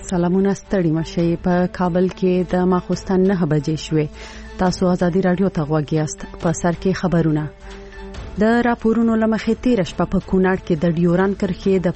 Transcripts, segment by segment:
سلامونه ستړي مشه په کابل کې د ماخوستن 9 بجې شوې. تاسو آزادي رادیو ته غوږ یاست. په سر کې خبرونه. د راپورونو لمخې تیر شپه په کونړ کې د ډیوران کرښې د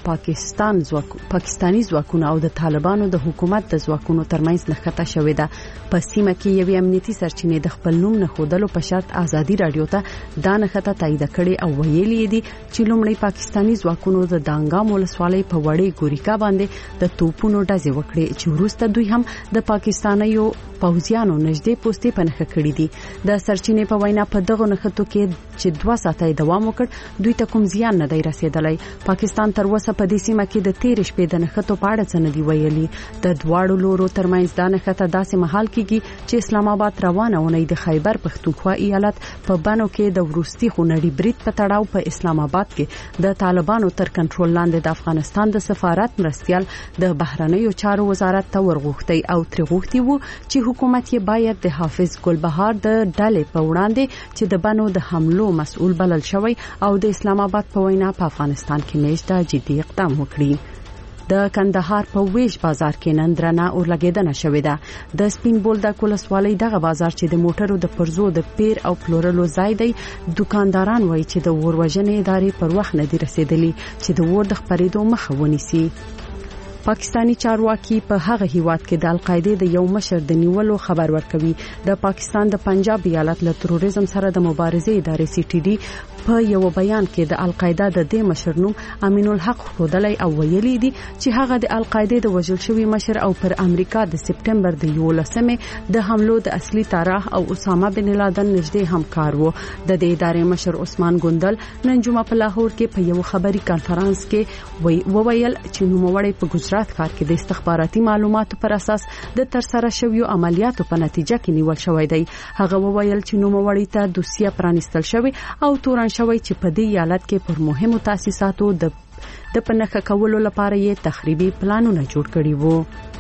پاکستاني ځواکونو او د طالبانو د حکومت د ځواکونو ترمنځ نښته شوې ده. په سیمه کې یوې امنیتي سرچینې د خپل نوم نه خودلو په شرط آزادي رادیو ته دا نښته تایید کړې او ویلي دي چې لومړی پاکستاني ځواکونو د دانګام ولسوالۍ په وړې ګوریکا باندې د توپونو ډزې وکړې چې وروسته دوی هم د پاکستانیو پوځیانو نږدې پوستې پنهخه کړې دي. د سرچینې په وینا په دغه نښتو کې چې 2 ساعته دوام وکړ دوی ته کوم زیان نه دی رسیدلی. پاکستان تر اوسه په دې سیمه کې د 13 شپې د نښتو په اړه څه نه دی ویلي. د دواړو لورو ترمنځ دا نښته داسې مهال کېږي چې اسلام آباد روانه ونې د خیبر پښتونخوا ایالت په بانو کې د وروستي خونړي برید په تړاو په اسلام آباد کې د طالبانو تر کنټرول لاندې د افغانستان د سفارت مرستيال د بهرنیو چارو وزارت ته ورغوښتي او تر غوښتي وو چې حکومت یې باید د حافظ ګلبهار د ډلې په وړاندې چې د بانو د حملو مسؤل بلل شوی او د اسلام آباد په وینا په افغانستان کې میشته جدي اقدام وکړي. د کندهار په ویش بازار کې نن درنه اورلګیدنه شوې ده. د سپین بولدک ولسوالۍ دغه بازار چې د موټرو د پرزو د پیر او پلورلو ځای دی، دکانداران وایي چې د وروژنې ادارې پر وخت نه دي رسیدلي چې د ور د خپرېدو مخه ونیسي. پاکستانی چارواکي په هغه هیواد کې د القاعده د یو مشر د نیولو خبر ورکوي. د پاکستان د پنجاب ایالت له تروریزم سره د مبارزې ادارې CTD په یو بیان کې د القاعده د دې مشر نوم امین الحق خودلی او ویلي دي چې هغه د القاعده د وژل شوی مشر او پر امریکا د سپټمبر د 11مې د حملو د اصلي طرح او اسامه بن لادن نږدې همکار وو. د دې ادارې مشر عثمان ګوندل نن جمعه په لاهور کې په یو خبري کانفرنس کې وویل چې نوموړی په گجرات ښار کې د استخباراتي معلوماتو پر اساس د ترسره شویو عملیاتو په نتیجه کې نیول شوی دی. هغه وویل چې نوموړی ته دوسیه پرانیستل شوی او تورن شوی چې په دې ایالت کې پر مهمو تاسیساتو د پنهخه کولو لپاره یې تخریبي پلانونه جوړ کړي وو.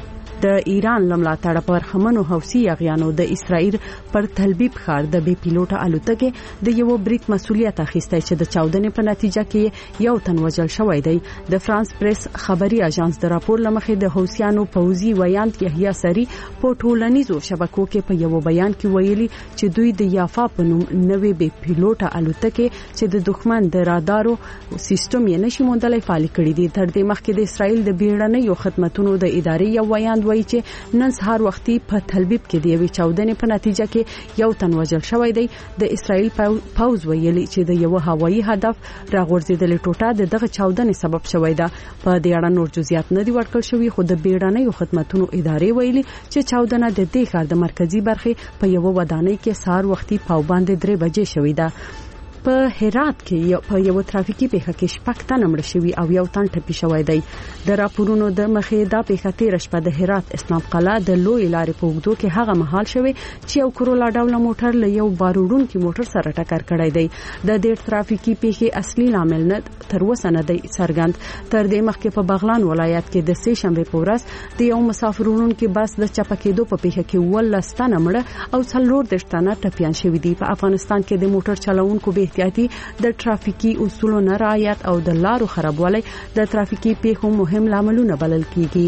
د ایران لملاتړ پر خمنو حوثي یغیانو د اسرائیل پر تلبیب ښار د بي پیلوټه الوتکه د یو بریټ مسؤلیت اخیسته چې د چاودنې په نتیجه کې یو تن وژل شوی دی. د فرانس پریس خبري اژانس د راپور لمخې د حوثیانو پوځي ویاند یحیی سری په ټولنیزو شبکو کې په یو بیان کې ویلي چې دوی د یافا په نوم نوې بي پیلوټه الوتکه چې د دښمن د رادارو سیستم یې نشي موندلای فعال کړی دی. تر دې مخکې د اسرائیل د بیړنیو خدماتو د ادارې یو ویاند وایي چې نن سهار وختي په تلبیب کې د یوې چاودنې په نتیجه کې یو تن وژل شوی دی. د اسرائیل پوځ ویلي چې د یو هوایي هدف راغورځېدلې ټوټه دغه چاودنې سبب شوی ده. په دې اړه نور جزئیات نه دي ورکړل شوی، خو د بیړنیو خدماتو ادارې ویلي چې چاودنه د دې ښار د مرکزی برخه په یو ودانۍ کې سهار وختي پاوباند 3 بجې شوی ده. په هرات کې په یو ترافیکي پیښه کې 6 تن مړ شوي او یو تن ټپي شوی دی. د راپورونو د مخې دا پیښه تیر شپه د هرات اسلام قلعه د لوی لارې په اوږدو کې هغه مهال شوی چې یو کرولا ډول موټر له یو باروړونکي موټر سره ټکر کړی دی. د دې ترافیکي پیښې اصلي لامل نه تر اوسه نه دی څرګند. تر دې مخکې په بغلان ولایت کې د سه شنبه په ورځ د یو مسافرونکو بس د چپکېدو په پیښه کې 12 تن مړ او 14 تن ټپيان شوي دي. په افغانستان کې د موټر چلوونکو احتیاطي د ترافیکي اصولو نه رعایت او د لارو خرابوالی د ترافیکي پیښو مهم لاملونه بلل کیږي.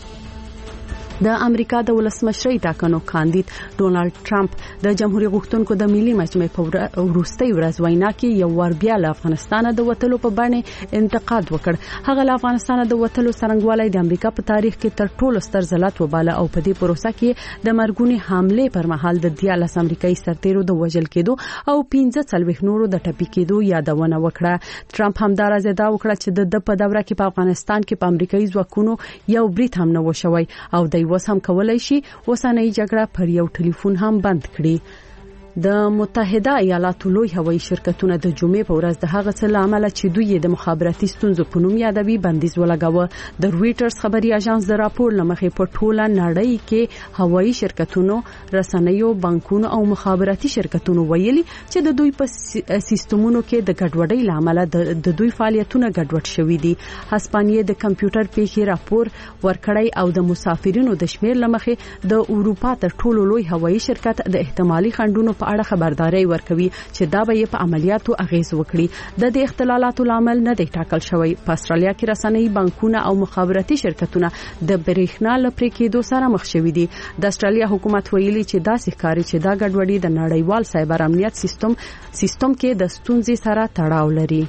د امریکا د ولسمشرۍ ټاکنو کاندید ډونالد ټرمپ د جمهوریت غوښتونکو د ملي مجمع په وروستۍ ورځ وینا کې یو ور بیا له افغانستان د وټلو په باندې انتقاد وکړ. هغه له افغانستان د وټلو څرنګوالی د امریکا په تاریخ کې تر ټولو ستر ذلت وباله او په دې پروسه کې د مرګونی حمله پر مهال د 13 امریکایي سرتیرو د وژل کېدو او 15 نورو د ټپي کېدو یادونه وکړه. ټرمپ همدارنګه دا وکړه چې د په دوره کې په افغانستان کې په امریکایي ځواکونو یو بریټ هم نه وشوي او د اوس هم کولای شي اوسنۍ جګړه پر یو ټلیفون هم بند کړي. د متحده ایالاتو لوی هوایي شرکتونه د جمعې په ورځ د هغه څه لامل چې دوی د مخابراتي ستونزو په نوم یادوي بندیز ولګاوه. د رويټرز خبري اژانس د راپور لمخې په ټوله نړۍ کې هوایي شرکتونو، رسنیو، بانکونو او مخابراتي شرکتونو ویلي چې د دوی په سیستمونو کې د ګډوډۍ لامل د دوی فعالیتونه ګډوډ شوي دي. هسپانیې د کمپیوټر پیښې راپور ورکړی او د مسافرینو د شمیر لمخې د اروپا تر ټولو لوی هوایي شرکت د احتمالي خنډونو په اړه خبرداري ورکوي چې دا به په عملیاتو اغیز وکړي. د دې اختلالاتو لامل نه دی ټاکل شوی. په استرالیا کې رسنۍ، بانکونه او مخابراتي شرکتونه د برېښنا لپاره کېدو سره مخ شوي دي. د استرالیا حکومت ویلي چې دا ښکاري چې دا ګډوډي د نړیوال سایبر امنیت سیستم کې د ستونزې سره تړاو لري.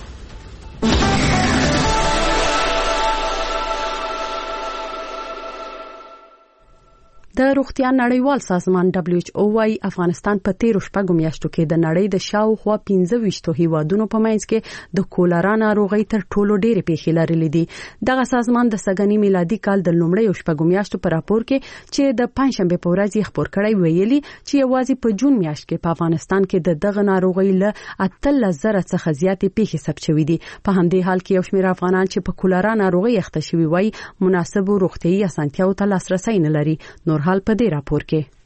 د روغتیا نړیوال سازمان WHO وايي افغانستان په 13 شپږو میاشتو کې د نړۍ د شاوخوا 15 هیوادونو په منځ کې د کولرا ناروغۍ تر ټولو ډېرې پیښې لرلې دي. دغه سازمان د سګنی میلادي کال د لومړۍ شپږو میاشتو په راپور کې چې د پنځشنبه په ورځ یې خبر کړی ویلي چې یوازې په جون میاشت کې په افغانستان کې د دغه ناروغۍ له 13,000 څخه زیاتې پیښې ثبت شوې دي. په همدې حال کې یو شمېر افغانان چې په کولرا ناروغۍ اخته شوي وای مناسبو روغتيایي اسانتیاو ته لاسرسي نه لري. نور حال په دې راپور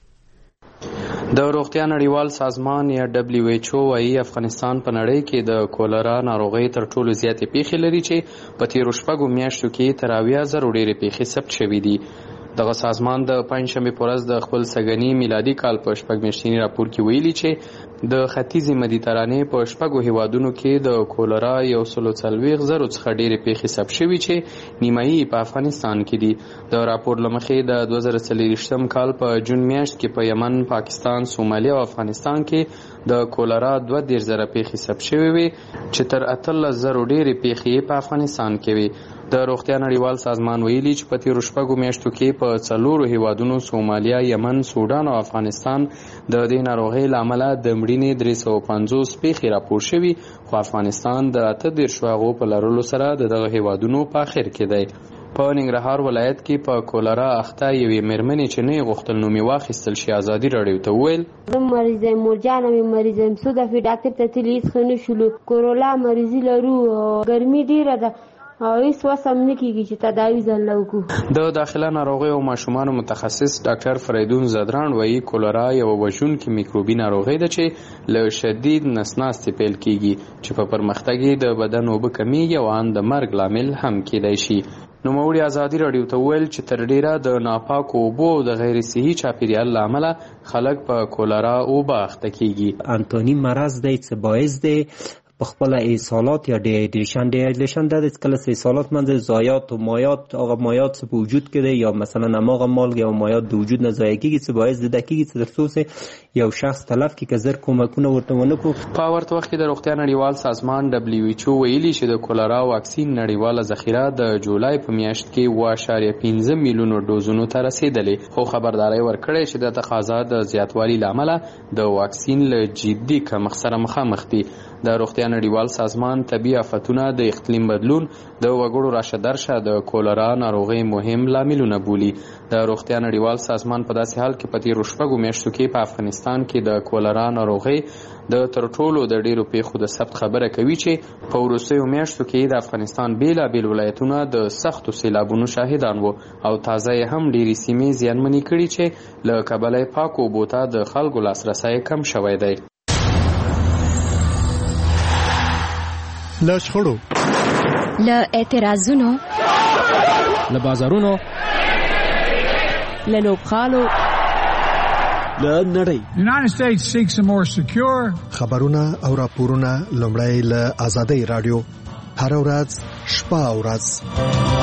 کې د روغتیا نړیوال سازمان یا WHO وايي افغانستان په نړۍ کې د کولرا ناروغۍ تر ټولو زیاتې پیښې لري چې په 13 شپږو میاشتو کې تر 80,000 ډېرې پیښې ثبت شوې دي. دغه سازمان د پنځشنبه په ورځ د خپل سګنی میلادي کال په شپږ میاشتني راپور کې ویلي چې د ختیځې مدیترانې په شپږو هیوادونو کې د کولرا 140,000 څخه ډېرې پیښې ثبت شوې چې نیمایي په افغانستان کې دي. د راپور لمخې د 2023 کال په جون میاشت کې په یمن، پاکستان، سومالیا او افغانستان کې د کولرا 2,000 پیښې ثبت شوې وي چې تر 18,000 ډېرې پیښې په افغانستان کې وي. د روغتیا نړیوال سازمان ویلي چې په 13 شپږو میاشتو کې په 4 هیوادونو سومالیا، یمن، سودان او افغانستان د دې ناروغۍ له امله د مړینې 350 پیښې راپور شوي، خو افغانستان د 18 هغو په لرلو سره دغه هیوادونو په اخر کې دی. په ننګرهار ولایت کې په کولرا اخته یوې مېرمنې چې نه غوښتل نوم یې واخیستل شي ازادي راډیو ته وویل زه مریض یم، مورجان یم مریض یم، څو دفعې ډاکټر ته تللي هېڅ ښه نه شولو. کرولا مریضي لرو، ګرمي ډېره ده او هیڅ وسم نه کیږي چې تداوی ځنه وکړو. د داخله ناروغي او ماشومانو متخصص ډاکټر فریدون زدران وایي کولرا یو وژونکې میکروبي ناروغي ده چې له شدید نسناستې پیل کیږي چې په پرمختګ د بدن اوبه کمیږي او ان د مرګ لامل هم کیدای شي. نوموړي ازادي راډیو ته ویل چې تر ډیره د ناپاکو اوبو او د غیر صحي چاپیریال له امله خلک په کولرا اوبه اخته کیږي. انتونی مرض دی چې باعث دی په خپل ایصالات یا ډیهایدریشن د کله ایصالات منځ ضایعات او مایعات هغه مایعات په وجود کې دی یا مثلا هغه مالګه او مایعات د وجود نه ضایع کیږي چې باعث د دقیقې ترڅو یو شخص تلف کې کزر کومکونه ورته ونکو. په ورته وخت کې د روغتیا نړیوال سازمان WHO ویلي چې د کولرا واکسین نړیواله ذخیره د جولای په میاشت کې 1.5 میلیون ډوزونو ته رسیدلې، خو خبرداري ورکړې چې د تقاضا د زیاتوالي لامل د واکسین له جدي کمښت سره مخامخ دي. د روغتیا نړیوال سازمان طبي آفتونه د اقلیم بدلون د وګړو راشه درشه د کولرا ناروغۍ مهم لاملونه بولي. د روغتیا نړیوال سازمان په داسې حال کې په 13 شپږو میاشتو کې په افغانستان کې د کولرا ناروغۍ د تر ټولو د ډیرو پیښو د ثبت خبره کوي چې په وروستیو میاشتو کې د افغانستان بیلابیل ولایتونه د سختو سیلابونو شاهدان وو او تازه هم ډیرې سیمې زیانمنې کړي چې له کبله پاکو اوبو ته د خلکو لاسرسی کم شوی دی. له شخړو، له اعتراضونو، له بازارونو، له لوبغالو، له نړۍ. The United States seeks a more secure. خبرونه او راپورونه لومړی له آزادۍ راډیو هر ورځ شپه او ورځ.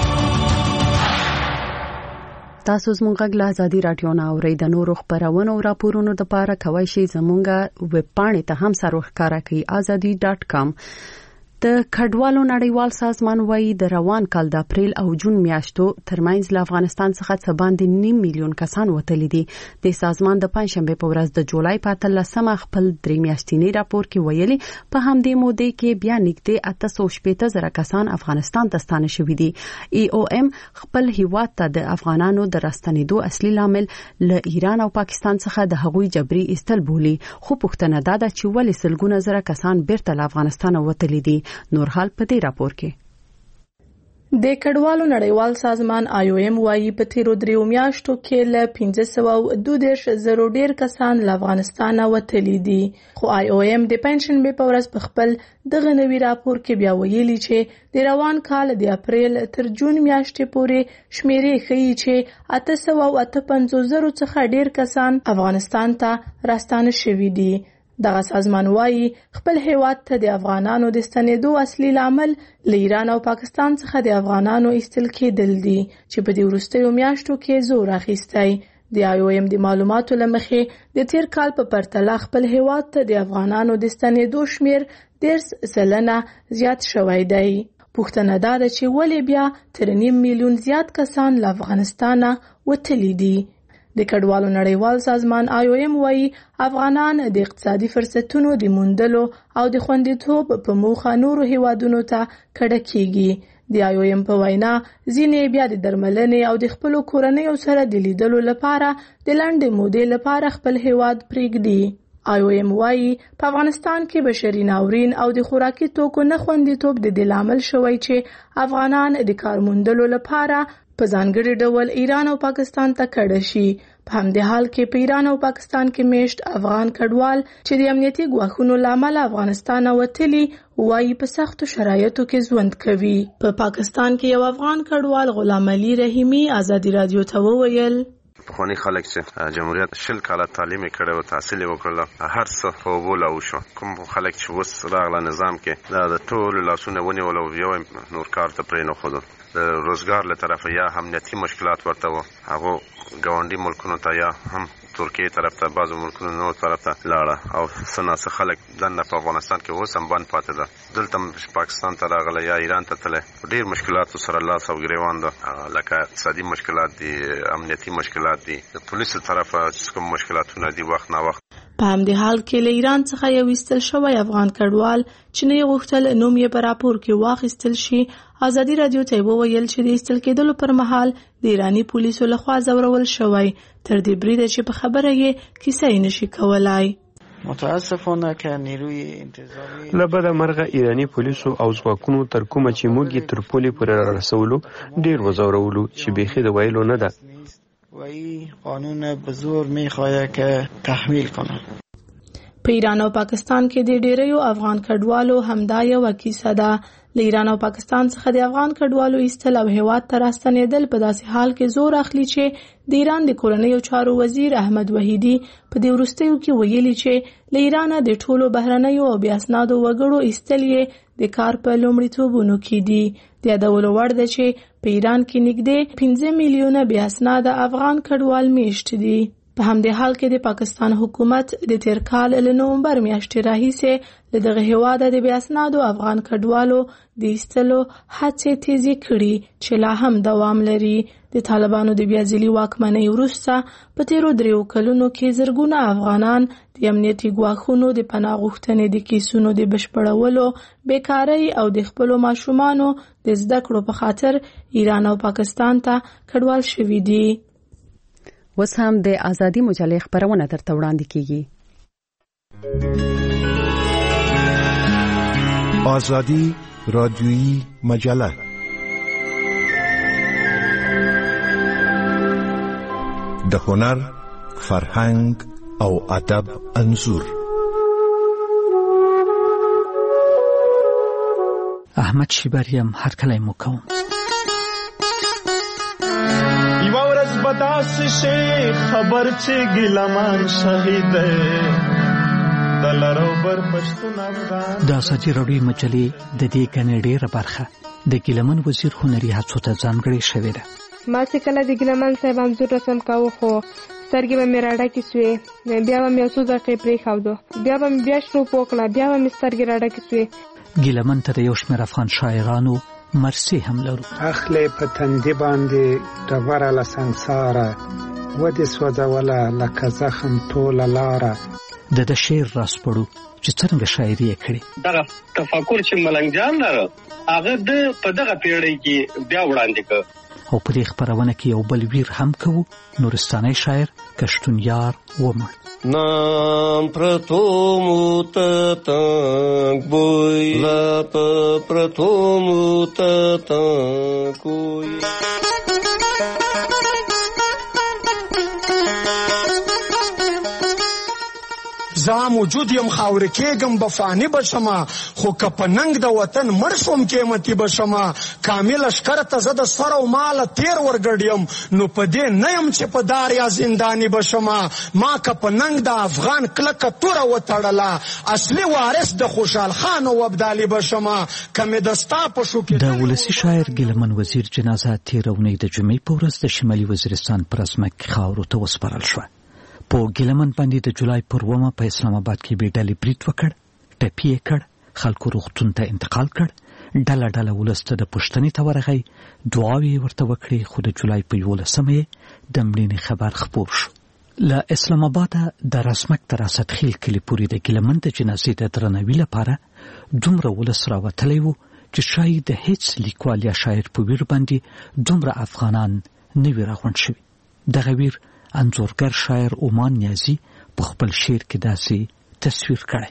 تاسو زموږ غږ له آزادي راډیو نه اورئ. د نورو خبرونو او راپورونو لپاره کوئ شئ زموږ ویب پاڼې ته هم سر ورښکاره کړئ azadi.com. د کډوالو نړیوال سازمان وايي د روان کال د اپریل او جون میاشتو ترمنځ له افغانستان څخه څه باندې 9 میلیون کسان وتلي دي. د سازمان د پنځشنبه په ورځ د جولای په 13مه خپل 3 میاشتنی راپور کې ویلي په همدې موده کې بیا نږدې 880,000 کسان افغانستان ته ستانه شوي دي. EOM خپل هیواد ته د افغانانو د راستنېدو اصلي لامل له ایران او پاکستان څخه د هغوی جبري ایستل بولي، خو پوښتنه دا ده چې ولې سلګونه زره کسان بیرته له افغانستان وتلي دي. نور حال په دې راپور کې د کډوالو نړیوال سازمان IOM وايي په تیرو 3 میاشتو کې له 1532 ډیر کسان له افغانستان وتلي دي. خو IOM د پنشن به په ورځ په خپل دغه نوي راپور کې بیا ویلي چې د روان کال د اپریل تر جون میاشتې پورې شمیرې ښیي چې 858 څخه ډیر کسان افغانستان ته راستانه شوي دي. دغه سازمان وايي خپل هیواد ته د افغانانو د ستنېدو اصلي لامل له ایران او پاکستان څخه د افغانانو ایستل کېدل دي چې په دې وروستیو میاشتو کې زور اخیستی. د IOM د معلوماتو له مخې د تیر کال په پرتله خپل هیواد ته د افغانانو د ستنېدو شمیر 10% زیات شوی دی. پوښتنه دا ده چې ولې بیا تر 9 میلیون زیات کسان له افغانستان وتلي دي. د کډوالو نړیوال سازمان IOM وايي افغانان د اقتصادي فرصتونو د موندلو او د خوندیتوب په موخه نورو هیوادونو ته کډه کیږي. د IOM په وینا ځینې بیا د درملنې او د خپل کورنیو سره د لیدلو لپاره د لنډې مودې لپاره خپل هیواد پریږدي. IOM وايي په افغانستان کې بشري ناورین او د خوراکي توکو نه خوندیتوب د دې لامل شوی چې افغانان د کار موندلو لپاره په ځانګړي ډول ایران او پاکستان ته کډه شي. په همدې حال کې په ایران او پاکستان کې میشت افغان کډوال چې د امنیتي ګواښونو له امله افغانستان وتلي وايي په سختو شرایطو کې ژوند کوي. په پاکستان کې یو افغان کډوال غلام علي رحیمي آزادي رادیو ته وویل پخوانی خلک چې جمهوریت 10 کاله تعلیم کړی او تحصیل وکړل هر څه په وبوله وشو. کوم خلک چې اوس راغله نظام کې دا د ټولو لاسونه ونیول او یو نور کار ته پرې نه ښودل. د روزګار له طرفه یا امنیتي مشکلات ورته وو هغه ګاونډي ملکونو ته یا هم ترکیه طرف ته بعضو ملکونو نور طرف ته لاړه او سناسه خلک دنه په افغانستان کې اوس هم بند پاتې ده. دلته پاکستان ته راغله یا ایران ته تله ډیر مشکلات سره لاس او ګریوان ده لکه اقتصادي مشکلات دي امنیتي مشکلات دي د پولیسو طرفه کوم مشکلاتونه دي وخت نه وخت. په همدې حال کې له ایران څخه یو ایستل شوی افغان کډوال چې نه غوښتل نوم یې په راپور کې واخیستل شي آزادي رادیو ته وویل چې د ایستل کېدلو پر مهال د ایرانی پولیسو لخوا ځورول شوی تر دې بریده چې په خبره یې کیسه یې نشي کولای. متاسفانه که نیروی انتظامی لبد مرغه ایرانی پولیسو او ځواکونو تر کومه چې موږ تر پولې پورې رسولو ډیر وزورولو چې بیخي د ویلو نه ده. و این قانون به زور میخواه که تحمیل کنه. په ایران او پاکستان کې د ډیریو افغان کډوالو همدا یو کیسه ده. له ایران او پاکستان څخه د افغان کډوالو ایستل او هیواد ته راستنېدل په داسې حال کې زور اخلي چې د ایران د کورنیو چارو وزیر احمد وحیدی په دې وروستیو کې ویلي چې له ایران د ټولو بهرنیو او بې اسنادو وګړو ایستل یې د کار په لومړیتوبونو کې دي. د یادولو وړ ده چې په ایران کې نږدې 15 میلیونه بې اسناده افغان کډوال میشت دي. په همدې حال کې د پاکستان حکومت د تیر کال له نومبر میاشتې راهیسې له دغه هیواده د بې اسنادو افغان کډوالو د ایستلو هڅې تیزې کړي چې لا هم دوام لري. د طالبانو د بیا ځلي واکمنۍ وروسته په تیرو 3 کلونو کې زرګونه افغانان د امنیتي ګواښونو د پناه غوښتنې د کیسونو د بشپړولو بیکارۍ او د خپلو ماشومانو د زده کړو په خاطر ایران او پاکستان ته کډوال شوي دي. اوس هم د آزادي مجلې خبرونه درته وړاندې کیږي. آزادی رادیویی مجله د هنر، فرهنګ او ادب انځور. احمد شیبریم هر کله مو کوم بداس شي خبر چې ګلمان شهید دلرو بر پښتون افغان. د آزادي رادیو مجلې د دې کنه ډیره برخه د ګلمن وزیر هنري هڅو ته ځانګړې شوې ده. ما چې کله د ګلمن صاحب انځور رسم کاوه خو سترګې به مې راډکې سوې، بیا به مې یو څو دقیقې پرېښودو، بیا به مې بیا شروع وکړه، بیا به مې سترګې راډکې سوې. ګلمن ته د یو شمېر افغان شاعرانو مرسي هم لرو. اخلي په تندې باندې ډبره له سنګساره ودې سوځوله لکه زخم ټوله لاره. د شعر راسپړو چې څنګه شاعري یې کړې. دغه تفکر چې ملنګ جان لرو هغه د په دغه پیړۍ کې بیا وړاندې کړ. او په دې خپرونه کې یو بل ویر هم کوو، نورستاني شاعر کشتون یار ومړ. نام پرتو موت تنگ بوی لپ پرتو موت تنگ کوئی زه موجود یم خاورې کېږم بفاني بشمه، خو که په ننګ د وطن مړ شوم قیمتي بشمه. کامل اشکر ته زه د سر او ماله تیر ورګډ یم، نو په دې نه یم چې په دار یا زنداني بشمه. ما که په ننګ د افغان کلکه توره وتړله، اصلي وارث د خوشحال خان او ابدالي بشمه. که مې د ستا په شو کې د ولسي شاعر ګیلمن وزیر جنازه تېره اونۍ د جمعې په ورځ د شمالي وزیرستان پر ځمکې خاورو ته وسپارل شوه. په ګیلمن باندې د جولای پر 8 په اسلام آباد کې به ډلې برید وکړ، ټپي یې کړ، خلکو روغتون ته انتقال کړ، ډله ډله ولس ته د پوښتنې ته ورغی، دعاوې ورته وکړې، خو د جولای په 11 د مړینې خبر خپور شو. له اسلام آباده د رسمک تر اسدخیل کلي پورې د ګیلمن د جنازې د درناوي لپاره دومره ولس راوتلی و چې شاید د هیڅ لیکوال یا شاعر په ویر باندې دومره افغانان نه وي راغونډ شوي. دغه ویر انځورګر شاعر اومان نیازي په خپل شعر کې داسې تصویر کړی.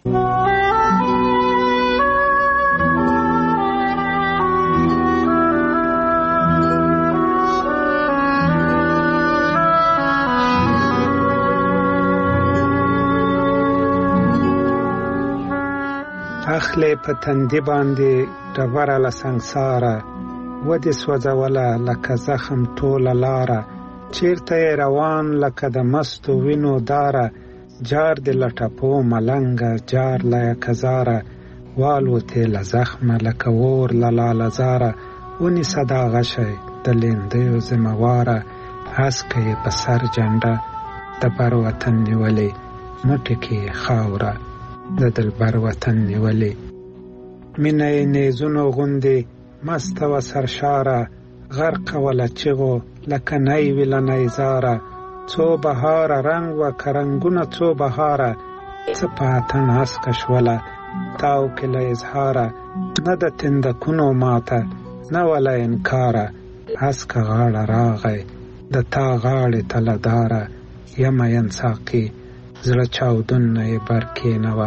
اخلی په تندي باندې ډبره له سنګساره، ودې سوځوله لکه زخم ټوله لاره. چیرته روان لکه د مستو وینو داره، جار د لټپو ملنګه جار له کزاره. والوتې له زخمه لکه اور له لالزاره، ونیسه دا غشی د لیندیو ذمواره. هسکه یې په سر جنډه د بر وطن نیولې، موټې کې خاوره د دلبر وطن نیولې. مینه یې نیزونو غوندې مسته و سرشاره، غرق وله چغو لکه نی وی له نیزاره. څو بهاره رنگ و کرنګونه څو بهاره، څه په اتن هسکه شوله تاو کې له اظهاره. نه د تندکونو ماته نه وله انکاره، هسکه غاړه راغی د تا غاړې ته له داره. یمه ین ساقي زړه چاودون نه یې بر کېنوه،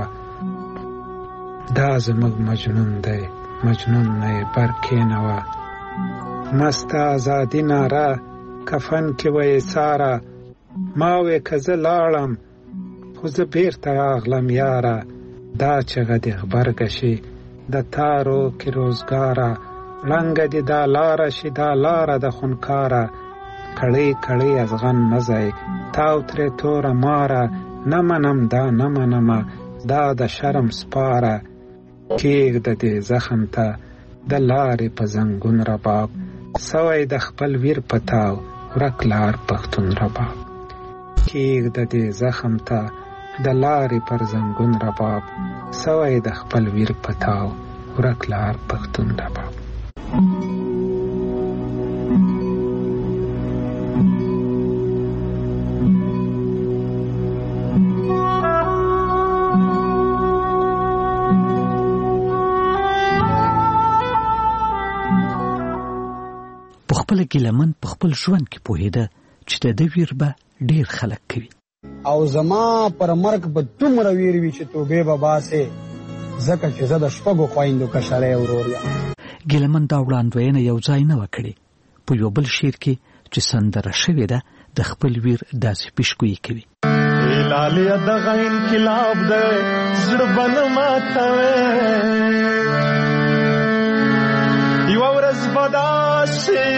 دا زموږ مجنون دی مجنون نه یې بر کېنوه. مست ازادي ناره کفن کې وې ساره، ما وې که زه لاړم خو زه بیرته راغلم یاره. دا چغه دې غبرګه شي د تارو کې روزګاره، ړنګه دې دا لاره شي دا لاره د خونکاره. کړۍ کړۍ ازغن مزی تاو ترې توره ماره، نه منم دا نه منمه دا د شرم سپاره. کېږده دې زخم ته د لارې په زنګون رباب، سوی د خپل ویر پتاو ورک لار پښتون رباب. کېږده دې زخم ته د لارې پر زنګون رباب، سوی د خپل ویر پتاو ورک لار پښتون رباب. خپل ګیلمن په خپل ژوند کې پوهېده چې د ده ویر به ډېر خلک کوي. او زما پر مرګ به دومره ویر وي چې توبې به باسې، ځکه چې زه د شپږو خویندو کشری ورور یم. ګیلمن دا وړاندوینه یو ځای نه وه کړې. په یو بل شعر کې چې سندره شوې ده د خپل ویر داسې پیشګویي کوي. لالیا دغه انقلاب دی زړه به نه ماتوې، یوه ورځ به داسې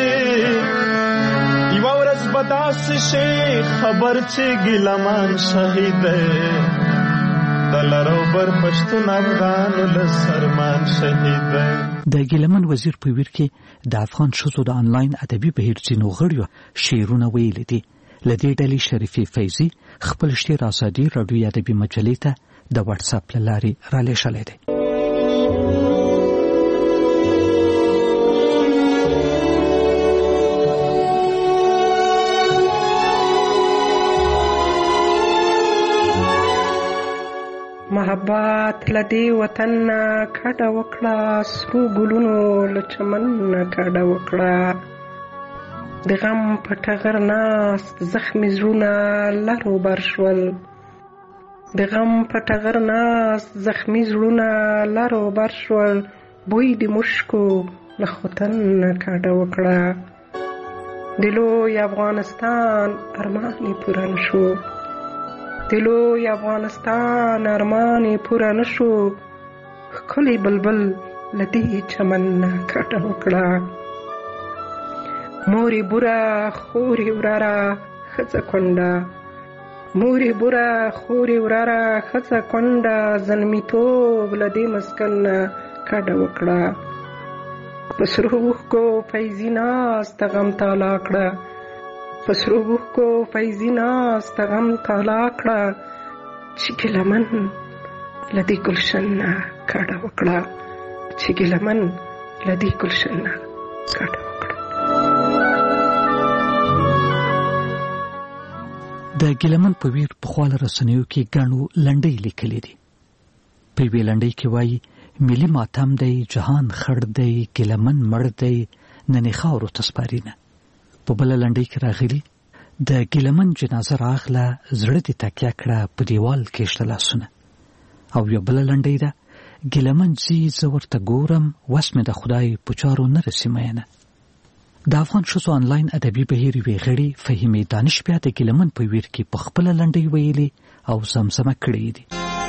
شي خبر چې ګیلمان شهید دی، د لرو بر پښتون افغان لسرمان شهید دی. د ګیلمن وزیر په ویر کې د افغان ښځو د آنلاین ادبي بهیر ځینو غړیو شعرونه ویلي دي. له دې ډلې شریفې فیضي خپل شعر ازادي راډیو ادبي مجلې ته د واتس اپ له لارې رالیږلی دی. محبت لدی وطن نه کډه وکړه، سرو ګلونو له چمن نه کډه وکړه. د غم په ټغر ناست زخمي زړونه لرو بر شول، د غم په ټغر ناست زخمي زړونه لرو بر شول. بوی د مشکو له خوتن نه کډه وکړه. د لوی افغانستان ارمان یې پوره نشو، د لوی افغانستان ارمان یې پوره نشو. ښکلی بلبل له دې چمن نه کډه وکړه. مورې بوره خورې وراره ښځه کونډه، مورې بوره خورې وراره ښځه کونډه. زلمیتوب له دې مسکن نه کډه وکړه. په سرو اوښکو فیضي ناسته غم تالا کړه، په سرو اوښکو فیضي ناسته غم تالا کړه. چې ګیلمن له دې ګلشن نه کډه وکړه، چې ګیلمن له دې ګلشن نه کډه وکړه. د ګیلمن په ویر پخوا له رسنیو کې ګڼو لنډۍ لیکلې دي. په یوې لنډۍ کې وایي ملي ماتم دی، جهان خړ دی، ګیلمن مړ دی، ننې خاورو ته سپارینه. په بله لنډۍ کې راغلي د ګیلمن جنازه راغله، زړه دې تکیه کړه، په دیوال کېشته لاسونه. او یو بله لنډۍ ده ګیلمن ځي زه ورته ګورم، وس مې د خدای په چارو نه رسي مینه. د افغان ښځو آنلاین ادبي بهیر یوې غړي فهیمې دانش بیا د ګیلمن په ویر کې په خپله لنډۍ ویلي او زمزمه کړې دي.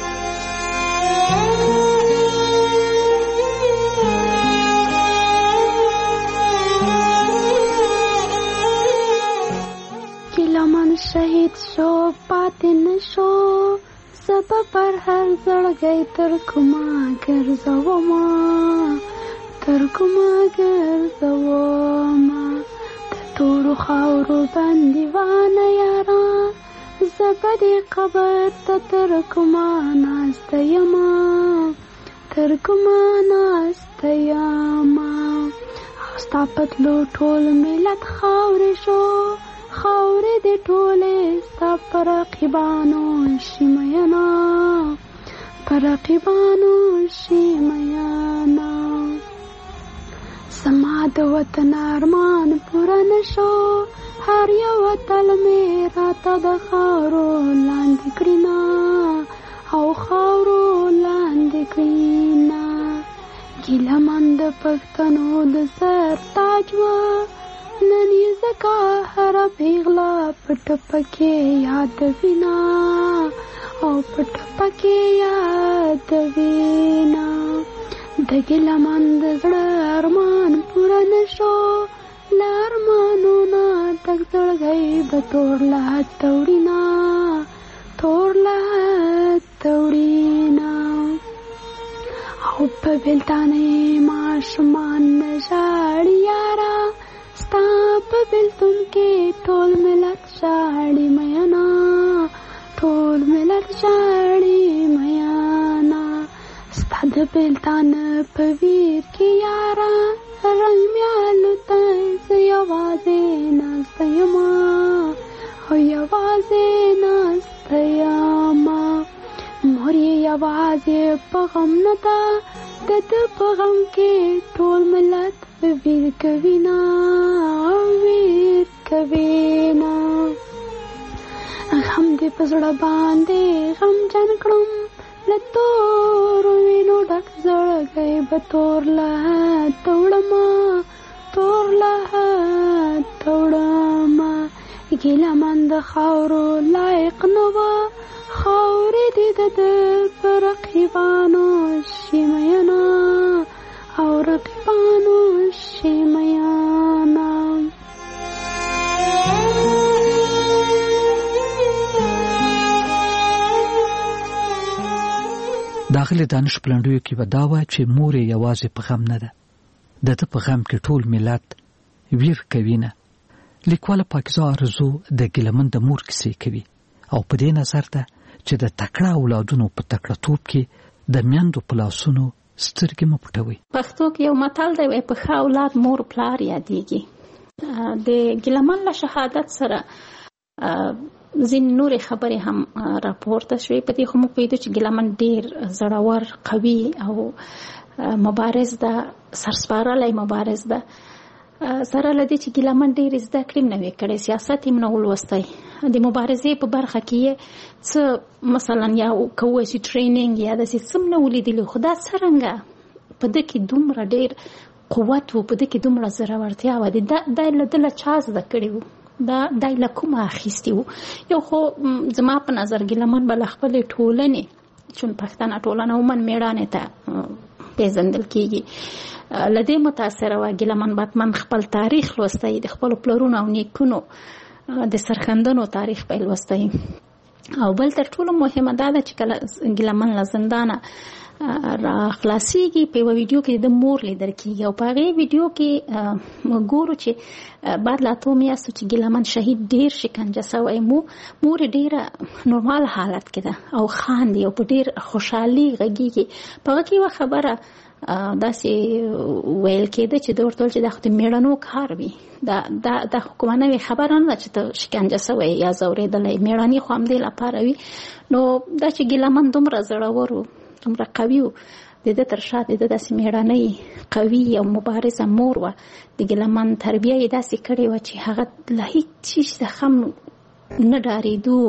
ګیلمن شهید شو پاتې نشو، زه پر هر زړګی تر کومه ګرځومه، تر کومه ګرځومه. د تورو خاورو بندیوانه یاران، زه به دې قبر ته تر کومه ناسته یمه، تر کومه ناسته یمه. او ستا په تلو ټول ملت خاورې شو، خاورې دې ټولې ستا په رقیبانو شي میینه، په رقیبانو شي میینه. زما د وطن ارمان پوره نشو، هر یو اتل مې راته د خاورو لاندې کړینه، او خاورو لاندې کړینه. ګیلمن د پښتنو د سر تاج و، نن یې ځکه هره پیغله پټ پکې یادوینه، او پټ پکې یادوینه. د ګیلمن د زړه ارمان پوره نشو، له ارمانو نه ډک زړګی به تور لحد وړینه، تور لحد وړینه. او په بېلتانه یې ماشومان نه ژاړي یاره، ستا په بېلتون کې ټول ملت ژاړي میینه، ټول ملت ژاړي میینه. ستا د بېلتانه په ویر کې یاره، رنګ مې الوتی، زه یوازې ناسته یمه، او یوازې ناسته یمه. مور یې یوازې په غم نه ده، د ده په غم کې ټول ملت ویر کوینه، ویر کوینه. غم دې په زړه باندې غمجن کړم، له تورو وینو ډک زړګی به تور لحد وړمه، تور لحد وړمه. ګیلمن د خاورو لایق نه وه، خاورې دې د ده په رقیبانو شي میینه، او رقیبانو شي میینه. داخل دانش پلانډویو کې وداوه چې مور یې یوازې په غم نه ده، د ده په غم کې ټول ملت ویر کوینه. لیکواله پاکیزه آرزو د ګیلمن د مور کیسې کوي، او په دې نظر ده چې د تکړه اولادونو په تکړه توپ کې د میندو په لاسونو سترګې مه پټوئ. پښتو کې یو متل دی، په ښه اولاد مور پلار یادېږي. د ګیلمن له شهادت سره ځینې نورې خبرې هم راپورته شوې. په دې خو موږ پوهېدو چې ګیلمن ډېر زړور، قوي او مبارز ده، سرسپارلی مبارز ده. سره له دې چې ګیلمن ډېر زده کړې نه وې کړې، سیاست یې نه ولوستی، د مبارزې په برخه کې یې څه مثلا یا کوه چې ټرینینګ یا داسې څه نه ولیدلي. خو دا څرنګه په ده کې دومره ډېر قوت و، په ده کې دومره زړورتیا وه، دا له ده له چا زده کړي وو، دا له کومه اخیستي وو؟ یو خو زما په نظر ګیلمن به له خپلې ټولنې، چون پښتنه ټولنه عموما مېړانې ته پیژندل کېږي، له دې متاثره وه. ګیلمن باتمن خپل تاریخ لوستی، د خپلو پلرونو او نیکونو د سرښندنو تاریخ به یې لوستی. او بل تر ټولو مهمه دا ده چې کله ګیلمن له زندانه را خلاصیږي، په یوه ویډیو کې د مور لیدل کېږي او په هغې ویډیو کې موږ ګورو چې بعد له 8 میاشتو چې ګیلمن شهید ډېر شکنجه سوی، مور ډېره نورمال حالت کې ده او خاندي او په ډېر خوشحالي غږېږي. په هغه کې یوه خبره داسې ویل کېده چې ده ورته ویل چې دا خو د مېړنو کار وي، دا خو کومه نوې خبره نه ده چې ته شکنجه سوی یا ځورېدلی، مېړاني خو همدې لپاره وي. نو دا چې ګیلمن دومره زړور و، دومره قوي و، د ده تر شا د ده داسې مېړنۍ قوي او مبارزه مور وه. د ګیلمن تربیه یې داسې کړې وه چې هغه له هېڅ چیز څخه نه ډارېدو.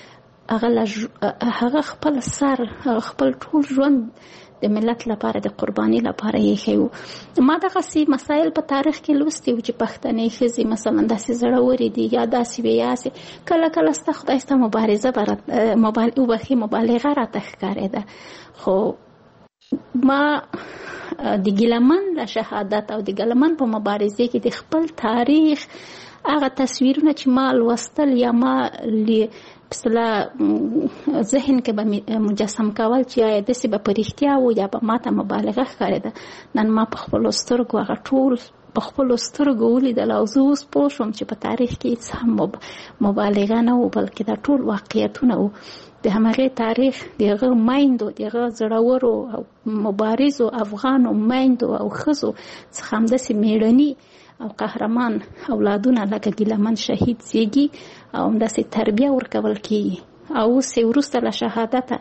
هغه خپل سر، هغه خپل ټول ژوند د ملت لپاره، د قرباني لپاره یې ښی و. ما دغسې مسایل په تاریخ کې لوستي وو چې پښتنې ښځې مثلا داسې زړورې دي یا داسې وې یاسې، کله کله ستا خدای ستا مبارزه مبالغه راته ښکارېده. خو ما د ګیلمن له شهادت او د ګیلمن په مبارزې کې د خپل تاریخ هغه تصویرونه چې ما لوستل یا ما ذهن کې به مجسم کول چې آیا داسې به په رښتیا و یا به ما ته مبالغه ښکارېده، نن ما په خپلو سترګو هغه ټول په خپلو سترګو ولیدل او زه اوس پوه شوم چې په تاریخ کې هېڅ هم مبالغه نه و، بلکې دا ټول واقعیتونه و. د همغې تاریخ د هغه میندو، د هغه زړورو او مبارزو افغانو میندو او ښځو څخه همداسې مېړني او قهرمان اولادونه لکه ګیلمن شهید زیږي او همداسې تربیه ورکول کېږي. او اوس یې وروسته له شهادته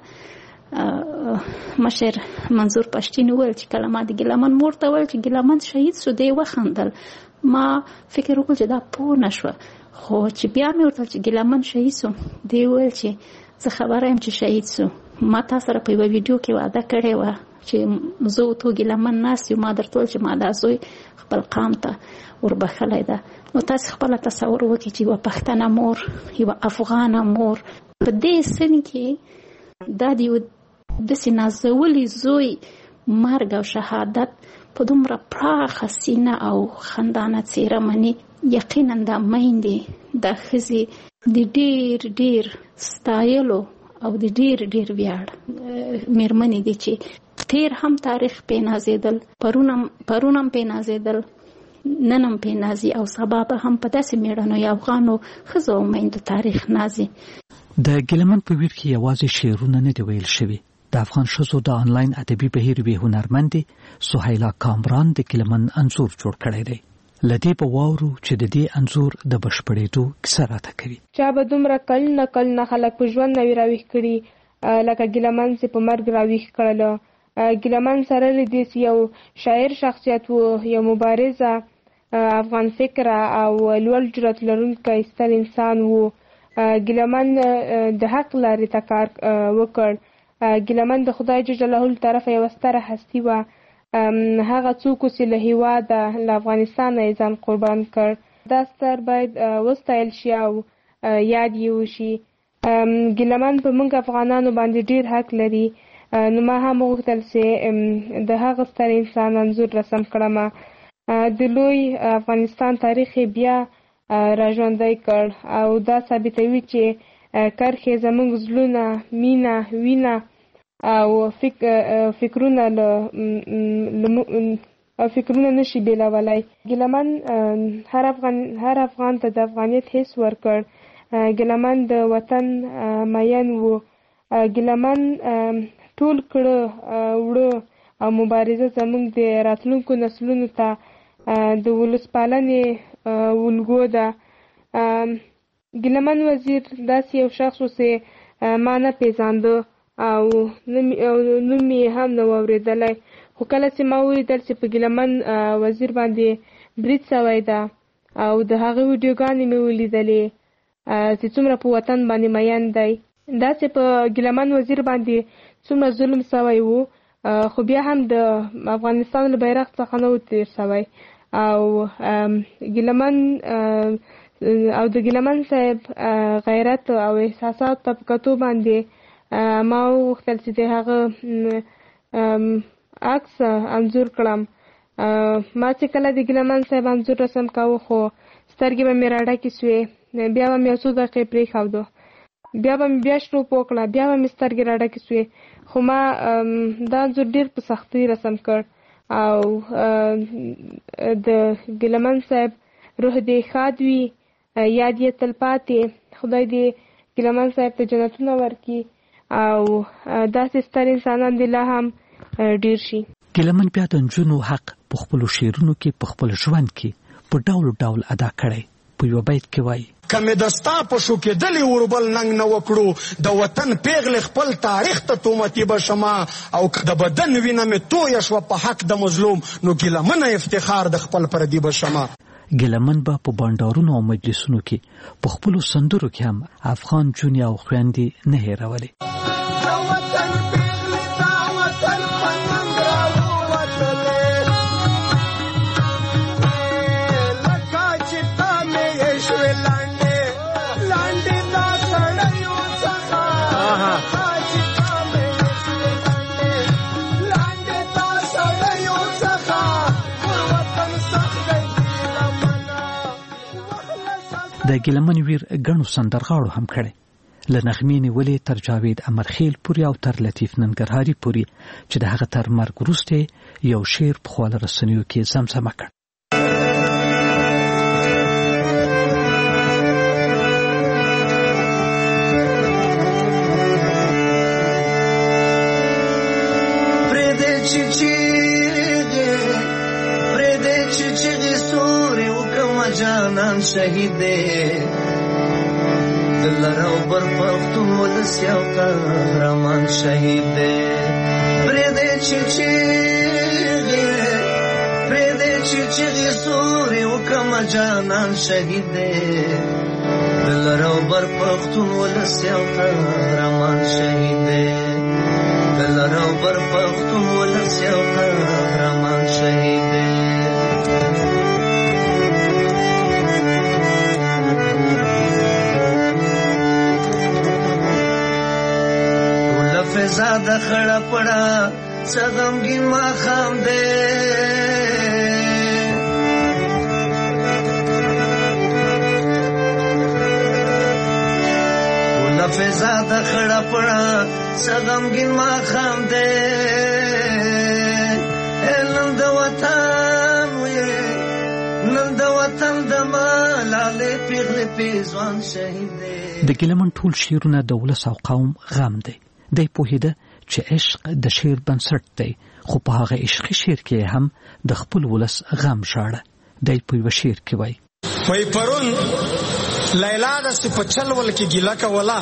مشر منظور پښتین وویل چې کله ما د ګیلمن مور ته وویل چې ګیلمن شهید شو، دی وخندل. ما فکر وکړ چې دا پوه نه شوه، خو چې بیا مې ورته ویل چې ګیلمن شهید شو، دی وویل چې زه خبره یم چې شهید شو. ما تا سره په یوه ویډیو کې وعده کړې وه چې زه او تو ګیلمن ناست یو، ما درته ویل چې ما دا زوی خپل قام ته وربخلی ده. نو تاسې خپله تصور وکړئ چې یوه پښتنه مور، یوه افغانه مور په دې سن کې دا د یو داسې نازولي زوی مرګ او شهادت په دومره پراخه سینه او خندانه څېره مني. یقینا دا میندې، دا ښځې د ډېر ډېر ستایلو او د ډېر ډېر ویاړ مېرمنې دي چې تیر هم تاریخ پې نازېدل، پرون هم پې نازېدل، نن هم پې نازي او سبا به هم په داسې مېړنو یا افغانو ښځو او میندو تاریخ نازي. د ګیلمن په ویر کې یوازې شعرونه نه دي ویل شوي. د افغان ښځو د آنلاین ادبي بهیر یوې هنرمندې سهیلا کامران د ګیلمن انځور جوړ کړی دی. له دې به واورو چې د دې انځور د بشپړېدو کیسه راته کوي. چا به دومره کلونه خلک په ژوند نوي راویښ کړي لکه ګیلمن چې په مرګ راویښ کړله. ګیلمن سره له دې یو شاعر شخصیت و، یو مبارزه، افغان فکره او لوړ جرأت لرونکی ستر انسان و. ګیلمن د حق لارې ته کار وکړ. ګیلمن د خدای جل جلاله له طرفه یوه ستره هستي وه. هغه څوک چې له هېواده له افغانستانه یې ځان قربان کړ. دا ستر باید وستایل شي او یاد یې وشي. ګیلمن په موږ افغانانو باندې ډېر حق لري. نو ما هم وغوښتل چې د هغه ستر انسان انځور رسم کړم. د لوی افغانستان تاریخ یې بیا راژوندی کړ او دا ثابتوي چې کرښې زموږ زړونه، مینه، وینه او فکرونه نشي بیلولی. ګیلمن هر افغان ته د افغانیت حس ورکړ. ګیلمن د وطن مین و. ګیلمن ټول کړه وړه او مبارزه زموږ د راتلونکو نسلونو ته د ولسپالنې الګو ده. ګیلمن وزیر داسې یو شخص و چې ما نه پیژانده او نوم یې هم نه و اورېدلی، خو کله چې ما ولیدل چې په ګیلمن وزیر باندې برید شوی ده او د هغه ویډیوګانې مې ولیدلې چې څومره په وطن باندې مین دی، داسې په ګیلمن وزیر باندې څومره ظلم شوی و، خو بیا هم د افغانستان له بیرغ څخه نه و تېر شوی او ګیلمن او د ګیلمن صاحب غیرت او احساسات ته په کتو باندې ما وغوښتل چې د هغه عکس انځور کړم. ما چې کله د ګیلمن صاحب انځور رسم کاوه خو سترګې به مې راډکې شوې، بیا به مې یو څو دقیقې پرېښودو، بیا به مې بیا شروع وکړه، بیا به مې سترګې راډکې شوې، خو ما دا انځور ډېر په سختۍ رسم کړ او د ګیلمن صاحب روح دې ښاد وي، یاد یې تلپاتې، خدای دې ګیلمن صاحب ته جنتونه ورکړي او داسې ستر انسانان دې لا هم ډېر شي. ګیلمن بیا د نجونو حق په خپلو شعرونو کې په خپل ژوند کې په ډول ډول ادا کړی. په یو بیت کې وایي: کمې د ستا په شو کېدلې وربل ننګ نه وکړو، د وطن پیغلې خپل تاریخ ته تومتي به شما، او که د بدن وینه مې تویه شوه په حق د مظلوم، نو ګیلمنه افتخار د خپل پردي به شما. ګیلمن به په بانډارونو او مجلسونو کې په خپلو سندرو کې هم افغان جونې او خویندې نه هېرولې. د ګیلمن ویر ګڼو سندرغاړو هم کړی، له نغمې نیولې تر جاوید امرخیل پورې او تر لطیف ننګرهاري پورې، چې د هغه تر مرګ وروسته یو شعر په خواله رسنیو کې زمزمه کړ. جانان شهید دے دل راو بر پختون ولس یو قهرمان شهید دے پریدے چیچی سوری وکم جانان شهید دے دل راو بر پختون ولس یو قهرمان شهید دے دل راو بر پختون ولس یو قهرمان شهید دے. فضا د خړه پړه سغمګین ما خام دے ول فضا د خړه پړه سغمګین ما خام دے نن د وطن وې نن د وطن د مالاله پیغله پیزوان شهید دے. د ګیلمن ټول شعرونه د ولس او قوم غم دی. دی پوهیده چې عشق د شعر بنسټ دی، خو په هغه عشقي شعر کې هم د خپل ولس غم ژاړه. دی په یو شعر کې وایي: وای پرون لیلا داسې په چلول کې ګیله کوله،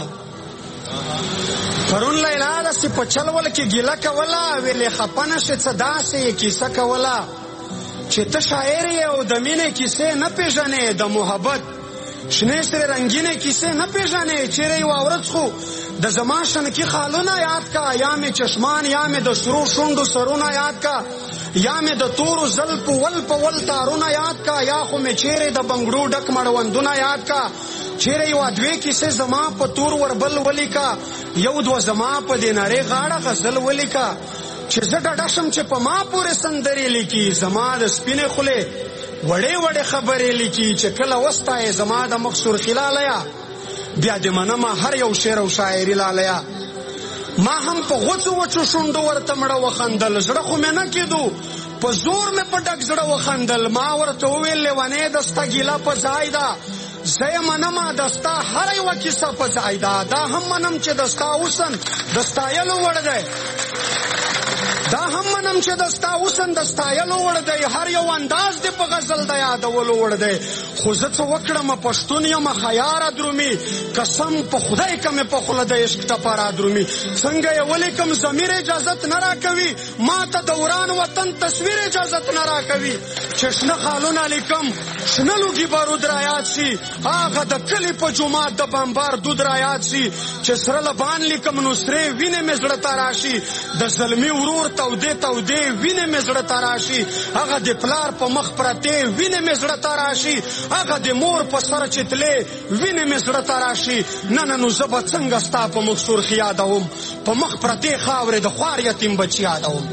پرون لیلا داسې په چلول کې ګیله کوله، ویلې خفه نشې څه داسې یې کیسه کوله، چې ته شاعر یې او د مینې کیسې نه پېژنې، د محبت شنې سرې رنګینې کیسې نه پېژنې، چیرې یوه ورځ خو د زما شنکی خالونه یاد کا، یا مې چشمان یا مې د سرو شونډو سرونه یاد کا، یا مې د تورو زلفو ول په ول تارونه یاد کا، یا خو مې چیرې د بنګړو ډک مړوندونه یاد کا، چیرې یوه دوې کیسې زما په تور وربل ولیکا، یو دوه زما په دې نرۍ غاړه غزل ولیکا، چې زه ډډه شم چې په ما پورې سندرې لیکي، زما د سپینې خولې وړې وړې خبرې لیکي، چې کله وستایې زما د مخ سرخي لالیا، بیا د منمه هر یو شعر او شاعري لالیا. ما هم په غوڅو وچو شونډو ورته مړه وخندل، زړه خو مې نه کېدو په زور مې په ډک زړه وخندل، ما ورته وویل لیونې دسته ګیله په ځای ده، زه یې منمه دستا هره یوه کیسه په ځای ده، دا هم منم چې دستا حسن د ستایلو وړ دی، دا هم منم چې دستا حسن د ستایلو وړ دی، هر یو انداز دې په غزل د یادولو وړ دی، خو زه څه وکړم پښتون یم خیاره درومي قسم په خدای که مې په خوله د عشق ټپه رادرومي څنګه یې ولیکم ضمیر اجازت نه راکوي ما ته د وران وطن تصویر اجازت نه راکوي چې شنه خالونه لیکم شنه لوګي بارود رایاد شي هغه د کلي په جومات د بمبار دود رایاد شي چې سره لبان لیکم نو سرې وینې مې زړه ته راشي د زلمي ورور تودې تودې وینې مې زړه ته راشي هغه د پلار په مخ پرتې وینې مې زړه ته راشي هغه د مور په سر چتلې وینې مې زړه ته راشي نه نو زه به څنګه ستا په مخ سرخ یادوم په مخ پرتې خاورې د خوار یتیم بچ یادوم.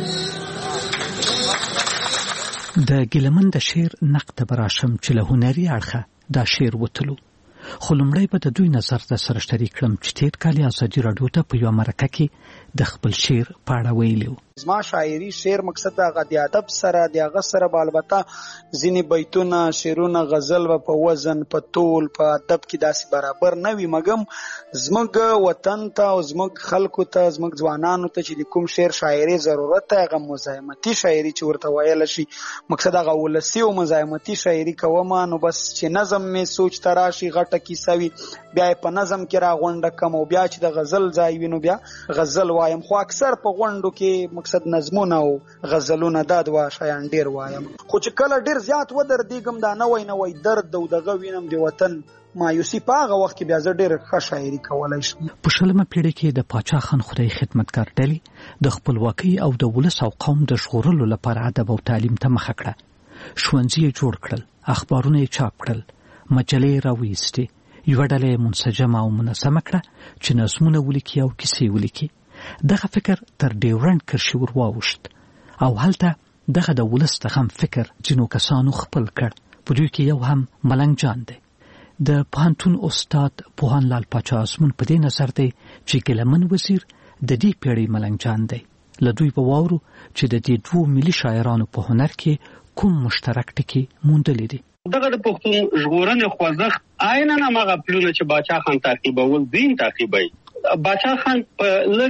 د ګیلمن د شعر نقد براشم چې له هنري اړخه دا شعر وتلو خو لومړی به د دوی نظر د سره شریک کړم چې تیر کال ازادي راډیو ته په یوه مرکه کې د خپل شعر په اړه ویلي و. زما شاعري شعر مقصد هغه د ادب سره د هغه سره به البته ځینې بیتونه شعرونه غزل به په وزن په طول په ادب کې داسې برابر نه وي مګم زموږ وطن ته او زموږ خلکو ته زموږ ځوانانو ته چې د کوم شعر شاعري ضرورت دی هغه مزاحمتي شاعري چې ورته ویلی شي مقصد هغه ولسي او مزاحمتي شاعري کومه نو بس چې نظم مې سوچ ته راشي غټه کیسه وي بیا یې په نظم کې راغونډه کم او بیا چې د غزل ځای وي نو بیا غزل وایم خو اکثر په غونډو کې مقصد نظمونه او غزلونه دا دوه شیان ډیر وایم خو چې کله ډیر زیات ودردېږم دا نوی درد او دغه وینم د وطن مایوسي په هغه وخت کې بیا زه ډېر ښه شاعري کولی شم. په شلمه پیړۍ کې د پاچا خان خدای خدمتګار ډلې د خپلواکۍ او د ولس او قوم د ژغورلو لپاره ادب او تعلیم ته مخه کړه. ښوونځي یې جوړ کړل، اخبارونه یې چاپ کړل، مجلې یې راویستې، یوه ډله یې منسجمه او منظمه کړه چې نظمونه ولیکي او کیسې ولیکي. دغه فکر تر ډیورنډ کرښې ور واوښت او هلته دغه د ولس د غم فکر ځینو کسانو خپل کړ. په دوی کې یو هم ملنګ جان دی. د پوهنتون استاد پوهان لال پاچا ازمون په دې نظر دی چې ګیلمن وزیر د دې پیړۍ ملنګ جان دی. له دوی به واورو چې د دې دوو ملي شاعرانو په هنر کې کوم مشترک ټکي موندلی دي. دغه د پښتون ژغورنې خوځښت عیناً هماغه پلونه چې باچا خان تعقیبول دین تعقیبوي. باچا خان په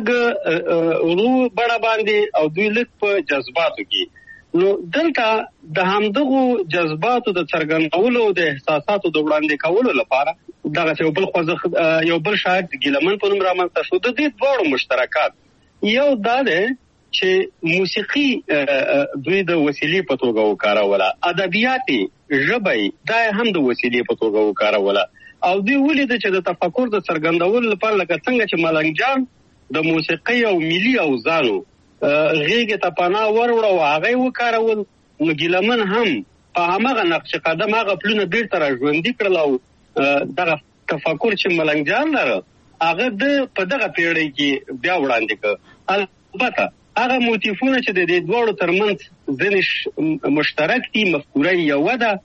لږ ورو بڼه باندې او دوی لږ په جذباتو کې نو دلته د همدغو جذباتو د څرګندولو د احساساتو د وړاندې کولو لپاره دغه یو بل خوځښت یو بل شاعر ګیلمن په نوم رامنځته شو. د دې دواړو مشترکات یو دا دی چې موسیقي دوی د وسیلې په توګه وکاروله، ادبیات ژبه دا هم د وسیلې په توګه وکاروله او دوی ولیدل چې د تفکر د څرګندولو لپاره لکه څنګه چې ملنګ جان د موسیقۍ او ملي اوزانو غېږې ته پناه وروړه او هغه وکارول نو ګیلمن هم په هماغه نقش قدم هغه پلونه بیرته راژوندي کړل او دغه تفکر چې ملنګ جان لره هغه په دغه پیړۍ کې بیا وړاندې کړ. البته هغه موتیفونه چې د دې دواړو ترمنځ ځینې مشترک دي مفکوره یوه ده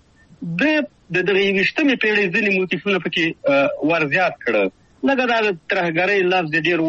د دغه 20مې پیړۍ ځینې موتیفونه پکې ورزیات کړه لکه دا د ترهګرۍ لفظ ډېر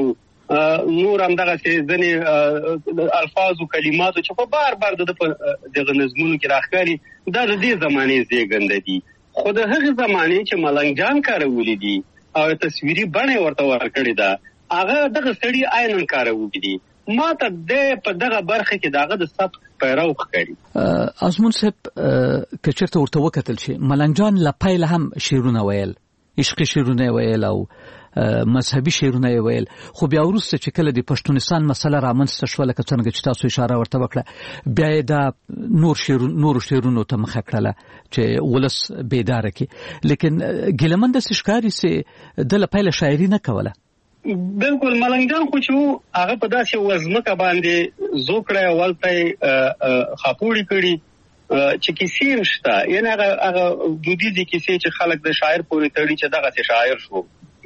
وکارو نور همدغسې ځینې الفاظ او کلماتو چې په بار بار د دغه نظمونو کې راښکاري دا د دې زمانې زېږنده دي خو د هغې زمانې چې ملنګ جان کارولي دي او تصویري بڼه یې ورته ورکړې ده هغه دغه سړي عیناً کارولي دي. ما ته په دغه برخه کې دغه د سبک پیرو ښکاري. ازمون صاحب که چېرته ورته وکتل شي ملنګ جان له پیله هم شعرونه ویل، عشقي شعرونه ویل او مذهبي شعرونه ویل خو بیا وروسته چې کله د پښتونستان مسله رامنځته شوه لکه څنګه چې تاسو اشاره ورته وکړه بیا یې دا نورو شعرونو ته مخه کړله چې ولس بیداره کړي. لیکن ګیلمن داسې ښکاري چې ده له پیله شاعري نه کوله. بالکل ملنګ جان خو چې هغه په داسې وزمکه باندې زوکړی او هلته یې خاپوړي کړي چې کیسې هم شته یعنې هغه دودیزې کیسې چې خلک د شاعر پورې تړي چې دغسې شاعر شو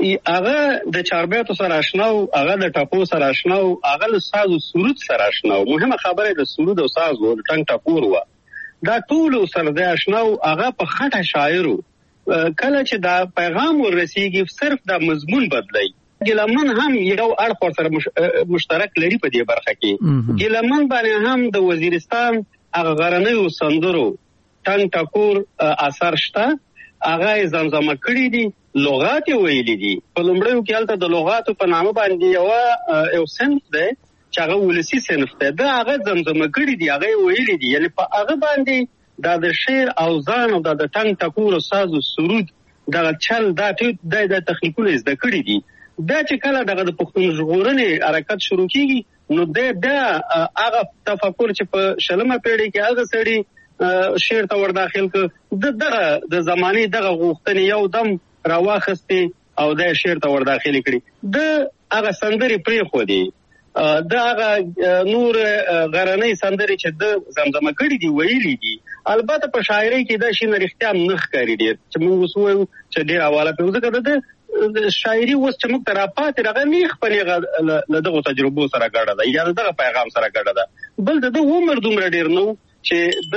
هغه د چاربیاتو سره اشنا و هغه د ټپو سره اشنا و هغه له ساز و سرود سره اشنا و مهمه خبره د سرود او ساز و د ټنګ ټکور وه دا ټولو سره دی اشنا و هغه په خټه شاعر و کله چې دا پیغام ورسیږي صرف دا مضمون بدلی. ګیلمن هم یو اړخ سره مشترک لري په دې برخه کې. ګیلمن باندې هم د وزیرستان هغه غرنیو سندرو ټنګ ټکور اثر شته هغه یې زمزمه کړي دي لغات یې ویلي دي. په لومړیو کې هلته د لغاتو په نامه باندې یو صنف دی چې هغه ولسي صنف دی دا هغه زمزمه کړي دي هغه یې ویلي دي یعنې په هغه باندې دا د شعر او ځان او د ټنګ ټکور او ساز او سرود دا چل دا د تخنیکونه زده کړی دي. دا چې کله دغه د پښتون ژغورنې حرکت شروع کیږي نو د هغه تفکر چې په شلمه پیړۍ کې هغه سړي شعر ته ور داخل ک د زمانه دغه غوښتنې یو دم راواخستې او د شعر ته ور داخل کړي. د هغه سندري پرې خو دي د هغه نور غرنۍ سندري چې د زمزمه کړي دي ویلي دي. البته په شاعرۍ کې دا شي نرختیا نه ښکاري ډیر چې موږ وسوو چې ډیر حواله په ځکه د شاعري اوس چې موږ تراپات راغلی خپل له دغه تجربو سره ګډه ده یا دغه پیغام سره ګډه ده. بل د عمر دومره ډیر نو چې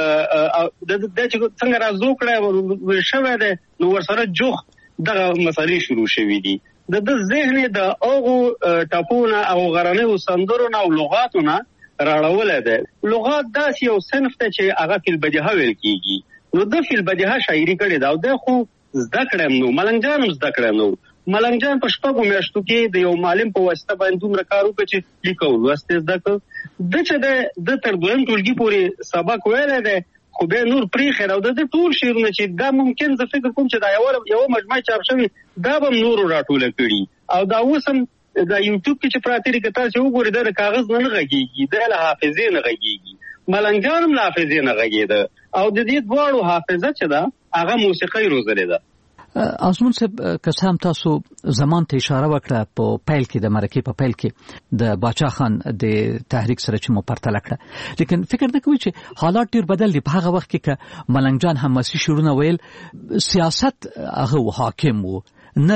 د چې څنګه راځو کړه شوه ده نو ورسره جوخ دغه مسالې شروع شوې دي. د ذهن د اوغو ټاپونه او غرنیو سندرونه او لغاتونه راړول ده. لغات داسې یو صنف ته چې هغه فل بدیهه ویل کیږي. نو د فل بدیهه شاعري کړي دا او د خو زده کړم نو ملنګ جان زده کړم نو ملنګ جان په شپږو میاشتو کې د یو معلم په واسطه باندې دومره کار وکړ چې لیکو لوست زده کړ. د چې د تر دویم ټولګي پورې سبق ویل ده خو به نور پرې خیر او د ټول شعرونه چې دا ممکن زه فکر کوم چې دا یو مجموعه چاپ شوی دا به نور راټول کړي او دا اوسم دا یوټیوب کې چې پراتی کتاب چې وګورئ د کاغذ نه غږیږي د حافظې نه غږیږي. ملنګان له حافظې نه غږیده او د دې دواړو حافظه چې دا هغه موسیقي روزلې ده. ازمون صاحب که هم تاسو زمان ته اشاره وکړه په پیل کې د مرکې په پیل کې د باچا خان د تحریک سره چې مو پرتله کړه لیکن فکر نه کوي چې حالات ډیر بدل دي. په هغه وخت کې که ملنګ جان حماسي شعرونه ویل سیاست هغه حاکم وو نه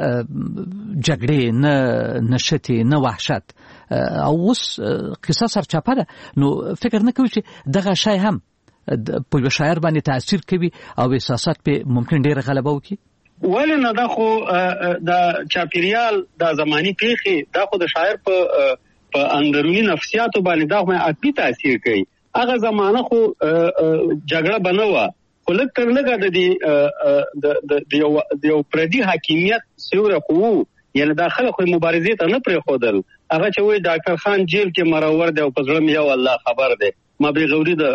جګړې نه نشتی نه وحشت او اوس قصه سرچپه ده نو فکر نه کوي چې دغه شی هم په یو شاعر باندې تاثیر کوي او احساسات په ممکن ډیر غلبه وکړي. ولنه دا خو د چاپیریال د زماني پیښې دا خو د شاعر په اندرونی نفسیاتو باندې دا هم اکثر تاثیر کوي. هغه زمانه خو جګړه بنوه خو لږ تر لږه د یو پردي حاکمیت سیوره خو یعنی داخله خو مبارزې ته نه پرې خودل. هغه چې وای ډاکټر خان جیل کې مرور دی او په زړه یو الله خبر دی ما به غوري د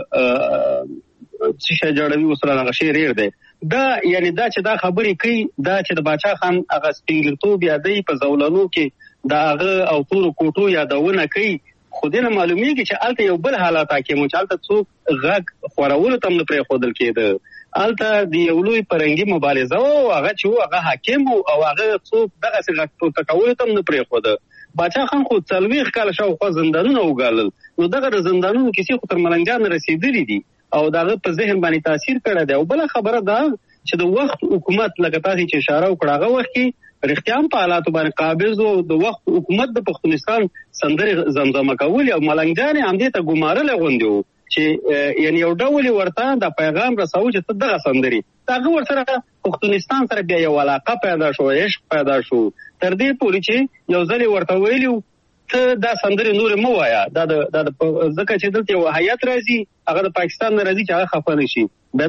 شیشه جوړوي وسره هغه شی ریر دی. دا یعنی دا چې دا خبرې کوي دا چې د باچا خان هغه سپینګلتوب یادې په زولانو کې دا هغه او تور کوټو یادونه کوي خو دې نه معلومیږي چې الته یو بل حالات کې مچالته څوک غږ خورول تم نه پرې خودل کېده الته د یو لوی پرنګي مبارزه او هغه چې هغه حاکم او هغه څوک دغه څنګه تکول تم نه پرې خوده. باچا خان خو 40 کال شاوخوا زندانونه وګالل نو دغه زندانونو کیسې خو تر ملنګجان رسیدلې دي او دغه په ذهن باندې تاثیر کړی دی. او بل خبره ده چې د وخت حکومت لکه تاسو چې اشاره وکړه هغه وخت کې رښتیا په حالاتو باندې قابض او د وخت حکومت د پښتونستان سندري زمزمه کول او ملنګجان هم دې ته ګمارل غوندي چې یعنی یو ډول ورته د پیغام رسو چې دغه سندري هغه ورسره پښتونستان سره بیا یو علاقه پیدا شو عشق پیدا شو تر دې پورې چې یو ځل ورته ویلو ته دا سندري نور مو وایا دا ځکه چې دلته یو هیئت راځي هغه د پاکستان نه راځي چې هغه خفه نشي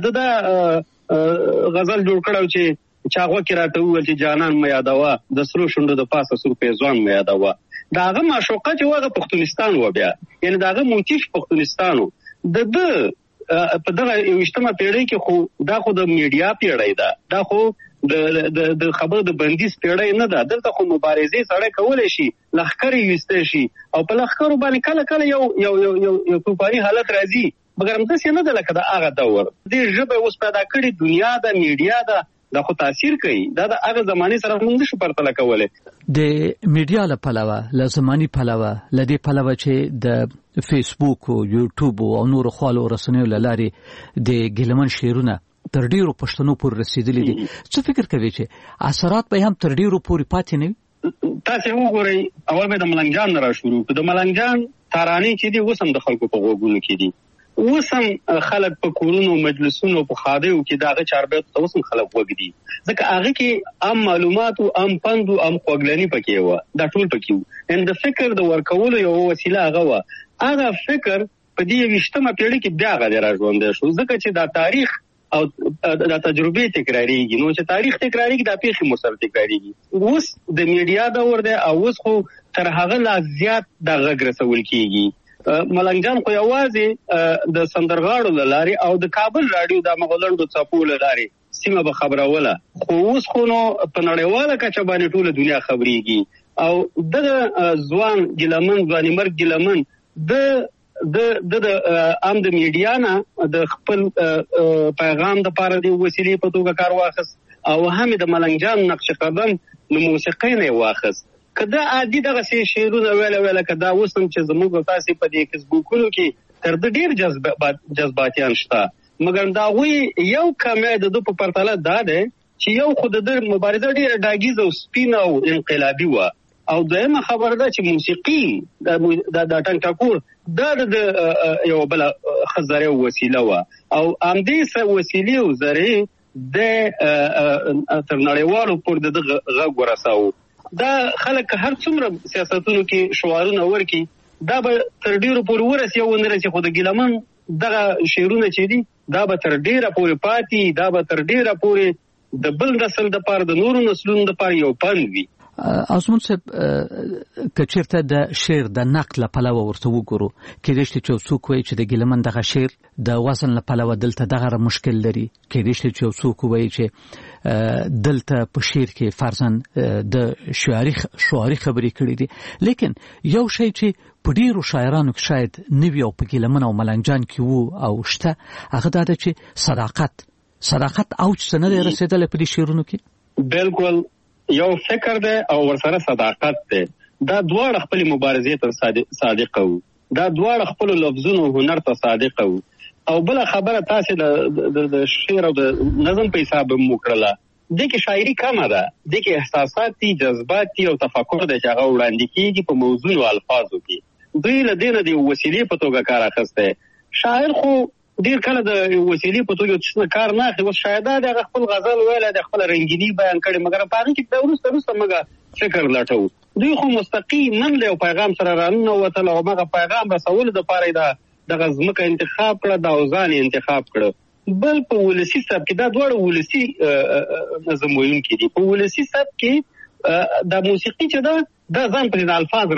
دا غزل جوړ کړو چې چاغو کې راته وویل چې جانان مې یادوا د سرو شونډو د پاسه سر پیزوان مې یادوا. دا هغه معشوقه چې هغه پښتونستان و بیا یعنی دا هغه موتیف پښتونستانو د په دغه 20مه پیړۍ کې خو دا خو د میډیا پیړۍ ده دا خو د خبر د بندیز پیړۍ نه ده. دلته خو مبارزې سره کولای شي لخر یوسته شي او په لخر باندې کله کله یو توپاني حالت راځي مګر هم څه نه ده لکه دا هغه دور د ژبه اوس پیدا کړي دنیا د میډیا ده دا خو تاثیر کوي دا د هغه زماني سره موږ نشو پرتله کولای. د میډیا له پلوه له زماني پلوه لدی پلوه چې د فیسبوک او یوټیوب او نور خالو رسنیو لاري د ګلمن شعرونه تر ډیرو پښتنو پورې رسیدلي دي. څه فکر کوي چې اثرات به هم تر ډیرو پورې پاتې نه وي؟ تاسو وګورئ اول به د ملنګجان را شروع کړو. د ملنګجان ترانې چې دي وسم د خلکو په غوږونو کې دي وسم خلک په کورونو مجلسونو په خاډیو کې داغه چاربه ته وسم خلک وګدي ځکه هغه کې عام معلومات او عام پند او عام خوګلنی پکې و دا ټول پکې و ان د فکر د ورکولو یو وسیله هغه و هغه فکر په دې 20مه پیړۍ کې بیا غوړ راځوندې شو ځکه چې دا تاریخ او دا تجربه تکراریږي نو چې تاریخ تکراریږي دا پیښې مسل تکراریږي. اوس د میډیا دور دی او اوس خو تر هغه لا زیات د غږ رسول کیږي ملنګ جان خو یوازې د سندرغاړو لاري او د کابل رادیو د مغولندو چاپو لاري سیمه به خبروله، خو اوس خو نو په نړیواله کچه باندې ټول دنیا خبريږي او د ځوان ګیلمن ځواني مرګ ګیلمن د عام د میډیا نه د خپل پیغام د پاره دی وسیلې په توګه کار واخص او هم د ملنګ جان نقش قدم نو موسیقي نه واخص. کدا عادي دغه سي شعرونه ویله کدا وسم چې زموږ تاسو په دې فیسبوکونو کې تر د ډیر جذباتيان شته، مګر دا وی یو کمه د په پرتله دا ده چې یو خود د مبارزه ډیره ډاګیزه او سپینه او انقلابي و او دغه خبره ده چې موسیقي د ټنګ د یو بل خزره وسیله و او ام دې وسیله او زری د تر نړیوالو پر د غږ ورساو. دا خلک هر څومره سیاستونو کې شعارونه ورکي دا به تر ډیرو پورې ورسي او نه رسي، خو د ګیلمن دغه شعرونه چې دي دا به تر ډیره پورې پاتې، دا به تر ډیره پورې د بل نسل د پاره د نورو نسلونو د پاره یو پند وي. آسمون صاحب کچرته د شعر د نقل په لور ورته وګورو کې دشت چې څوک وایي چې د ګیلمن دغه شعر د وزن په لور دلته دغه مشکل لري، کې دشت چې څوک وایي چې دلته په شعر کې فرضاً د شعاري خبرې کړې دي، لیکن یو شی چې په ډیرو شاعرانو کې شاید نوی او په ګیلمن او ملنګ جان کې وو او شته هغه دا چې صداقت او چې نه رسیدل په دې شعرونو کې. بالکل یو فکر ده او ورسره صداقت ده، دا دواړه خپل مبارزې ته صادق وو، دا دواړه خپل لفظونو هنر ته صادق وو. او بل خبره تاسو د شعر او د نظم په حساب موکړه د کې شاعري کمه ده، د کې احساساتي جذباتي او تفکر د هغه وړاندې کیږي په موضوع او الفاظو کې. دوی له دې نه د وسیلې په توګه کار اخیسته، شاعر خو ډیر کله د وسیلې په توګه څه کار نه اخلي، شاید د خپل غزل ویل د خپل رنگینی بیان کړي، مګر په هغه کې د ورسته مګه فکر لاټو. دوی خو مستقیما له پیغام سره رانه وته او هغه پیغام رسول د پاره د غزمکه انتخاب کړه، د اوزان انتخاب کړه. بل په ولسی سب کې دا دوړ ولسی نظم ویونکي دي، په ولسی سب کې د موسیقي چې دا ځان په الفاظ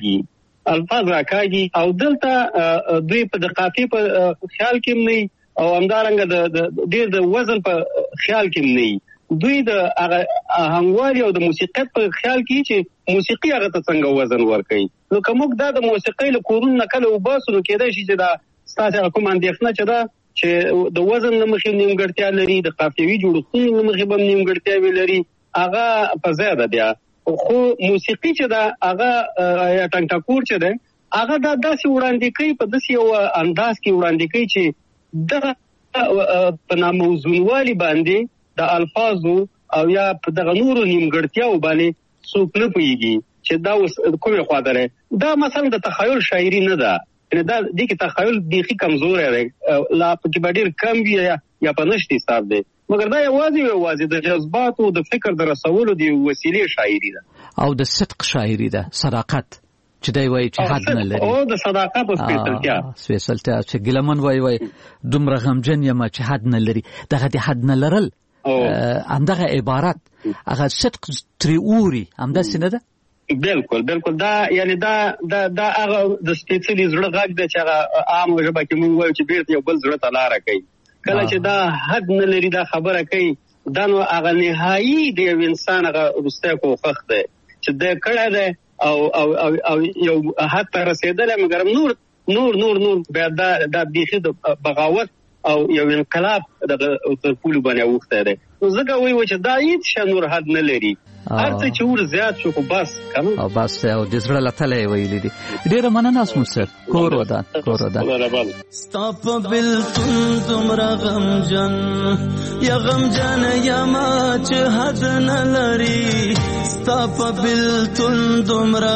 راکاږي او دلته دوی په د قافیه په خیال کې نه او همدارنګه د ډیر د وزن په خیال کې نه، دوی د هغوالي او د موسیقي په خیال کې چې موسیقي هغه ته څنګه وزن ورکړي. نو کومک دا د موسیقي له کورون نکله وباسو کېدای شي چې دا ستاسو کوم اندېښنه چې دا چې د وزن لمخې نیمګړتیا لري، د قافیوي جوړښتونو لمخې به نیمګړتیا لري، هغه په زیاده دی. خو موسیقي چې دا هغه یا ټنګ چې ده هغه دا داسې وړاندې کوي، په داسې یو انداز کې وړاندې کوي چې دغه په ناموزونوالي باندې د الفاظو او یا په دغه نورو نیمګړتیاو باندې څوک نه پوهیږي چې دا اوس کومه خوا ده. دا مثلا د تخیل شاعري نه ده، دا د کې تخیل بیخي کمزور دی، لا پکې ډیر کم وي یا په نشتی حساب دی، مګر دا یوازې د جذباتو د فکر د رسولو دی وسیلې شاعري ده او د صدق شاعري ده، صداقت چې دی وایي چې حد نه لري، او د صداقت او سپیڅلتیا چې ګیلمن وایي دومره غمجن یم چې حد نه لري، دغه د حد نه لرل همدغه عبارت هغه صدق تریوري همداسې نه ده. بالکل دا یعنی دا هغه د سپیڅلي زړه غږ دی چې هغه عام ژبه کې موږ وایو چې بیرته یو بل زړه ته لاره کوي. کله چې دا حد نه لري دا خبره کوي، دا نو هغه نهایي د یو انسان هغه وروستی کوښښ دی چې دی کړی دی او یو حد ته رسېدلی، مګر نور بیا دا بیخي د بغاوت او یو انقلاب دغه تر پولو باندې اوښتی دی. نو ځکه وایو چې دا هېڅ شی نور حد نه لري، هر څه چې ور زیات شو خو بس او بس او د زړه له تله یې ویلي دي. ډېره مننه اسمون صاحب، کور ودان. ستا په بېلتون دومره غمجن یا غمجن یما چې حد نه لري، ستا په بېلتون دومره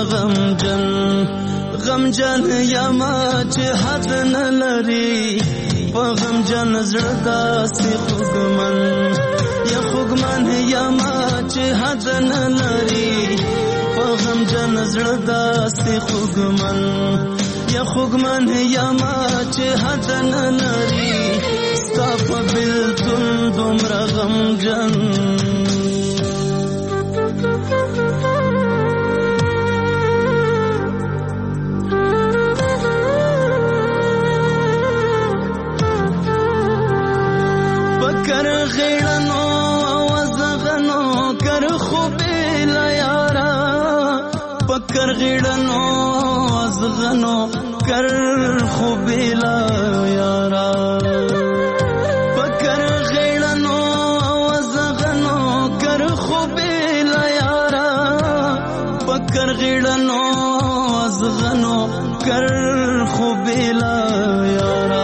غمجن یما چې حد نه لري، په غمجن زړه داسې خوږمن یما چې حد نه لري، په غمجن زړه داسې خوږمن یما چې حد نه لري، ستا په بېلتون دومره غمجن. پکر غیړنو وزغنو کر خوبې لا یارا پکر غیړنو وزغنو کر خوبې لا یارا پکر غیړنو وزغنو کر خوبې لا یارا پکر غیړنو وزغنو کر خوبې لا یارا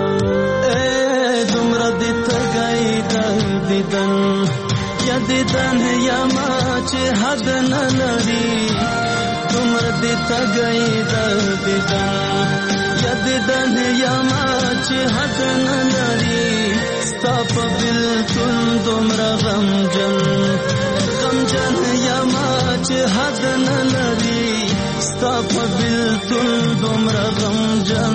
دیدن یما چې حد نه لري تمر دې تګي دیدن یا دیدن یما چې حد نه لري ستا په بلتون دومره غمجن یما چې حد نه لري ستا په بلتون دومره غمجن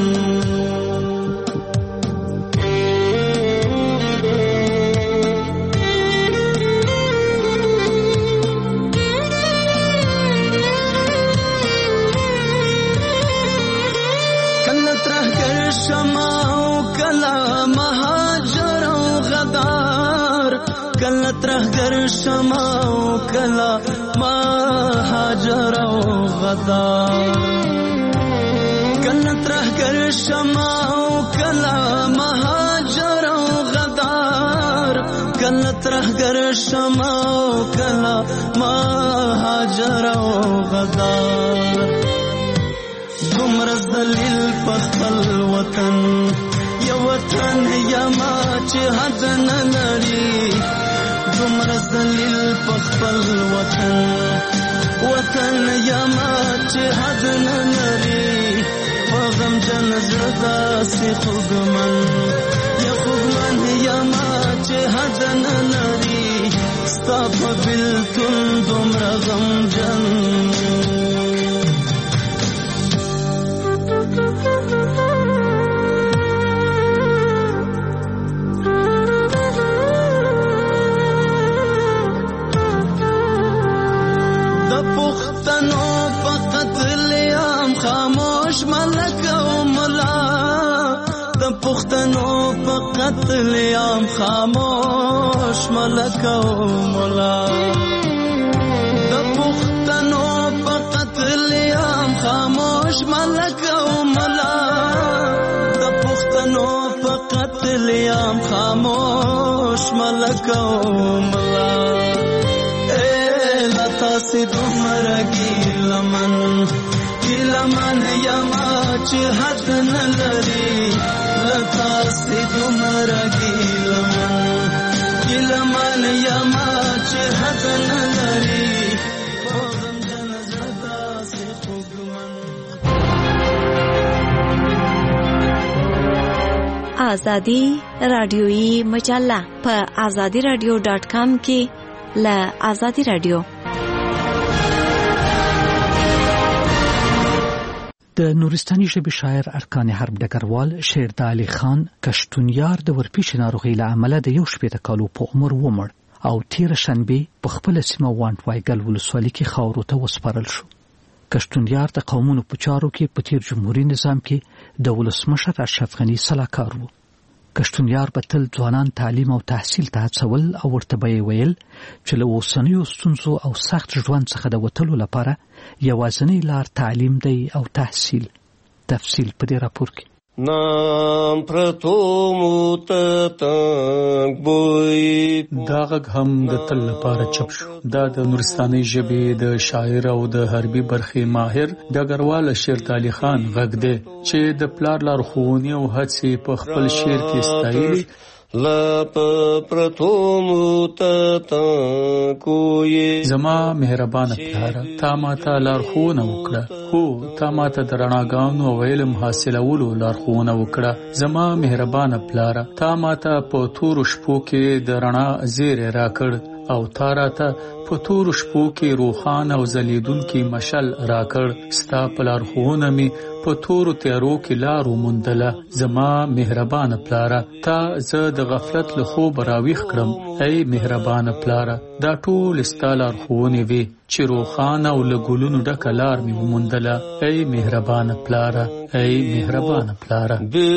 کله ترهګر شمه او کله مهاجر او غدار کله ترهګر شمه او کله مهاجر او غدار کله ترهګر شمه او کله مهاجر او غدار دومره ذلیل په خپل وطن یو وطن یما چې حد نه لري دومره ذلیل په خپل وطن یما چې حد نه لري په غمجن زړه داسې خوږمن یما چې حد نه لري ستا په بلتون دومره غمجن پښتنو په قتل عام خاموش ملک او مولا د پښتنو په قتل عام خاموش ملک او مولا د پښتنو په قتل عام خاموش ملک او مولا لتا سي دومره ګیلمن یما چې حد نه لري لتا سي دومره ګیلمن یما چې حد نه لري غمجن زړه داسې خوږمن آزادي رادیويي مجله په azadiradio.com کې له آزادي رادیو د نورستاني ژبې شاعر ارکان حرب ډګروال شیر د علي خان کشتونیار د ورپېښې ناروغۍ له امله د 11 کالو په عمر ومړ او تیر شنبه په خپل سیمه وانټ وایګل ولسوالۍ کې خاورو ته وسپارل شو. کشتونیار د قومونو په چارو کې په تیر جمهوریت نظام کې د ولسمشر اشرف غني سلاکار و. کشتونیار به تل ځوانان تعلیم او تحصیل ته هڅول او ورته به ویل چې له اوسنیو ستونزو او سخت ژوند څخه د وتلو لپاره یوازینی لار تعلیم دی او تحصیل. تفصیل په دې راپور کې. نام پرتو موت تنگ بوی دا غږ هم د تل لپاره چپ شو. دا د نورستاني ژبې د شاعر او د حربي برخې ماهر ډګروال شیر علي خان غږ دی چې د پلار لارښوونې او هڅې په خپل شعر کې ستایي. لا پرتو موت تنگوی زما مهربانه پلاره تا ماته لارښوونه وکړه هو تا ماته د رڼاګانو او علم حاصلولو لارښوونه وکړه زما مهربانه پلاره تا ماته په تورو شپو کې د رڼا زیری راکړ او تا راته په تورو شپو کې روښانه او ځلیدونکي مشل راکړ ستا په لارښوونه مې په تورو تیارو کې لار وموندله زما مهربانه پلاره تا زه د غفلت له خوب راویښ کړم ای مهربانه پلاره دا ټول ستا لارښوونې وې چې روښانه او له ګلونو ډکه لار مې وموندله. ای مهربانه پلاره، ای مهربانه پلاره.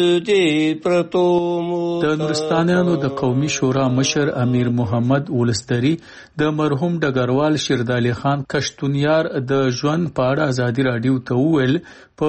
د نورستانیانو د قومي شورا مشر امیر محمد ولسدری د مرحوم ډګروال شیردالي خان کشتونیار د ژوند په اړه ازادي راډیو ته وویل په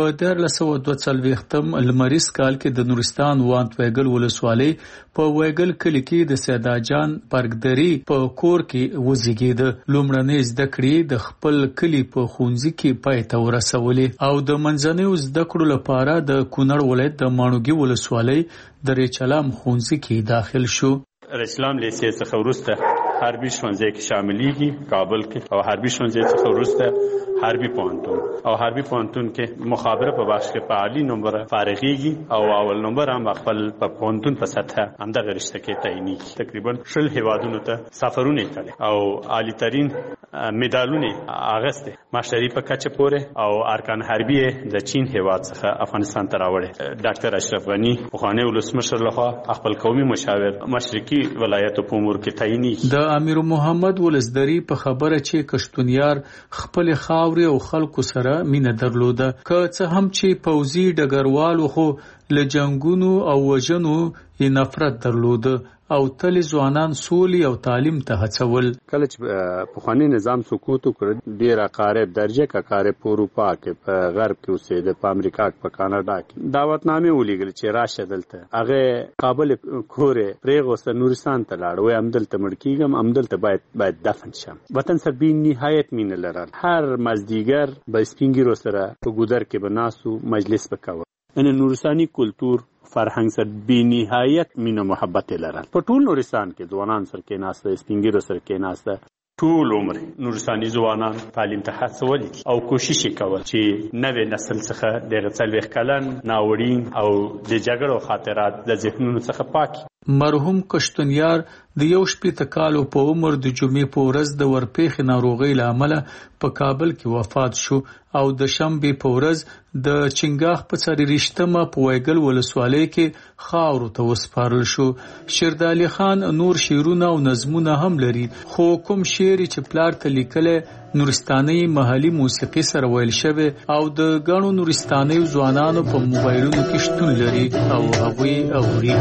1942 لمریز کال کې د نورستان وانت ویګل ولسوالۍ په ویګل کلی کې د سیدا جان پرګدری په کور کې وزیږید. لومړنۍ زده کړې د خپل کلی په ښوونځي کې پای ته ورسولې او د منځنیو زده کړو لپاره د کونړ ولایت د ماڼوګي ولسوالۍ د ریچلام ښوونځي کې داخل شو. ریچلام لیسې څخه وروسته حربي ښوونځي کې شاملېږي کابل کې، او حربي ښوونځي څخه وروسته حربي پوهنتون، او حربي پوهنتون کې مخابره په بخش کې په عالی نمبر فارغېږي او اول نمبر هم خپل په پوهنتون په سطح همدغه رشته کې تعینېږي. تقریبا 10 هیوادونو ته سفرونه کړي او عالی ترین مډالونه اغسته ماشري په کچه پورې، او ارکان حربي د چین هیواد څخه افغانستان ته راوړي. ډاکټر اشرف غنی پخوانی ولسمشر لخوا خپل قومي مشاور مشرقي ولایتو په امور کې تعینېږي. د امیر محمد ولسدری په خبره چې کشتونیار خپل خاورې او خلکو سره مینه درلوده، که څه هم چې پوځي ډګروالو خو له جنگونو او وژنو یې نفرت درلوده او تل ځوانان سولې او تعلیم ته هڅول. کله چې پخوانی نظام سقوط وکړ، ډیر اقارب درجه کا اقارب په اروپا کې په غرب کې اوسېده، په امریکا کې، په کاناډا کې دعوتنامې ولېږل چې راشه دلته. هغه کابل کورې پرېغوسته نورستان ته لاړ، وای همدلته مړ کېږم، همدلته باید دفن شم. وطن سره بې نهایت مینه لرل. هر مازدیګر به سپین ږیرو سره په ګودر کې به ناستو، مجلس به کوو. ان نورستاني کلتور فرهنګ سره بې نهایت مینه محبت لرل. په ټول نورستان کې ځوانان سره کې ناسته، سپین ږیرو سره کې ناسته، ټول عمر نورستاني ځوانان تعلیم ته هڅول او کوشش کول چې نوې نسل څخه د 40 کلن ناوړین او د جګړو خاطرات د ذهنونو څخه پاکي. مرحوم کشتونیار د 18 کالو په عمر د جمعې په ورځ د ورپېښې ناروغۍ له امله په کابل کې وفات شو او د شنبې په ورځ د چنګاښ په 43مه په ویګل ولسوالۍ کې خاورو ته وسپارل شو. شیردالي خان نور شعرونه او نظمونه هم لري، خو کوم شعر چې پلار ته لیکلی نورستاني محلي موسیقي سره ویل شوی او د غنو نورستاني ځوانانو په موبایلونو کې شتون لري او هغوی اوري.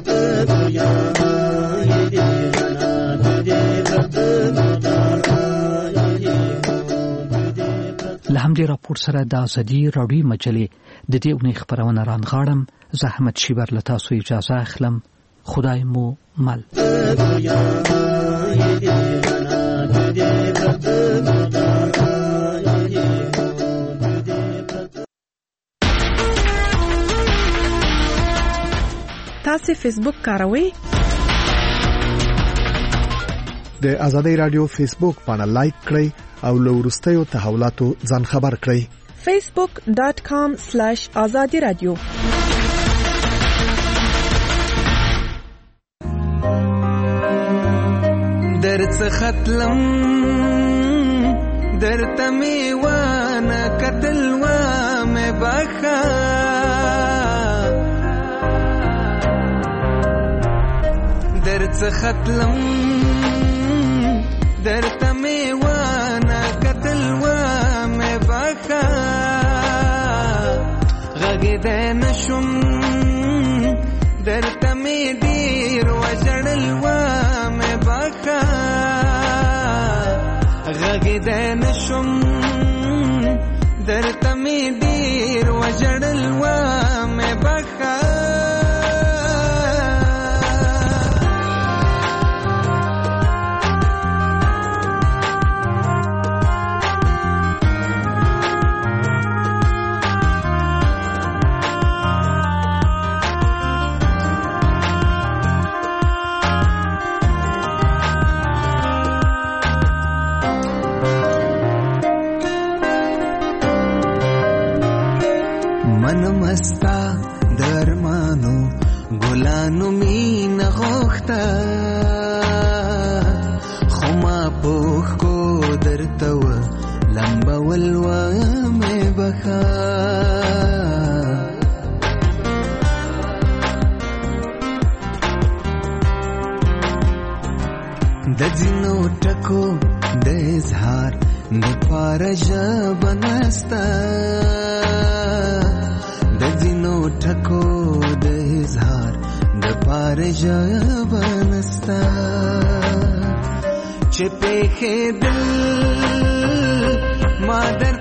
له همدې راپور سره د ازادي راډیو مجلې د دې اونۍ خبرونه رانغاړم. زه احمد شیبر له تاسو اجازه اخلم. خدای مو مل. تاسو فیسبوک کاروئ؟ د ازادي راډیو فیسبوک باندې لایک کړئ او له وروستیو تحولاتو ځان خبر کړئ. facebook.com/azadiradio. درڅ ختلم درته میوانه قتل و مې بخا درڅ ختلم درته میوانه قتل و مې بخا غږېدی نشم درته مې ډېر وژړل و مې بخا غږېدی نشم درته مې ډېر وژړل و مې بخا مستا درمانو ګلانو مين غوخته خما پوخ کو درته و لمبا ولوا مې بخا د ځینو ټکو ټکو د اظهار د پاره ژبه نسته د ځینو ټکو د اظهار د پاره ژبه نسته چې پېښېدل ما در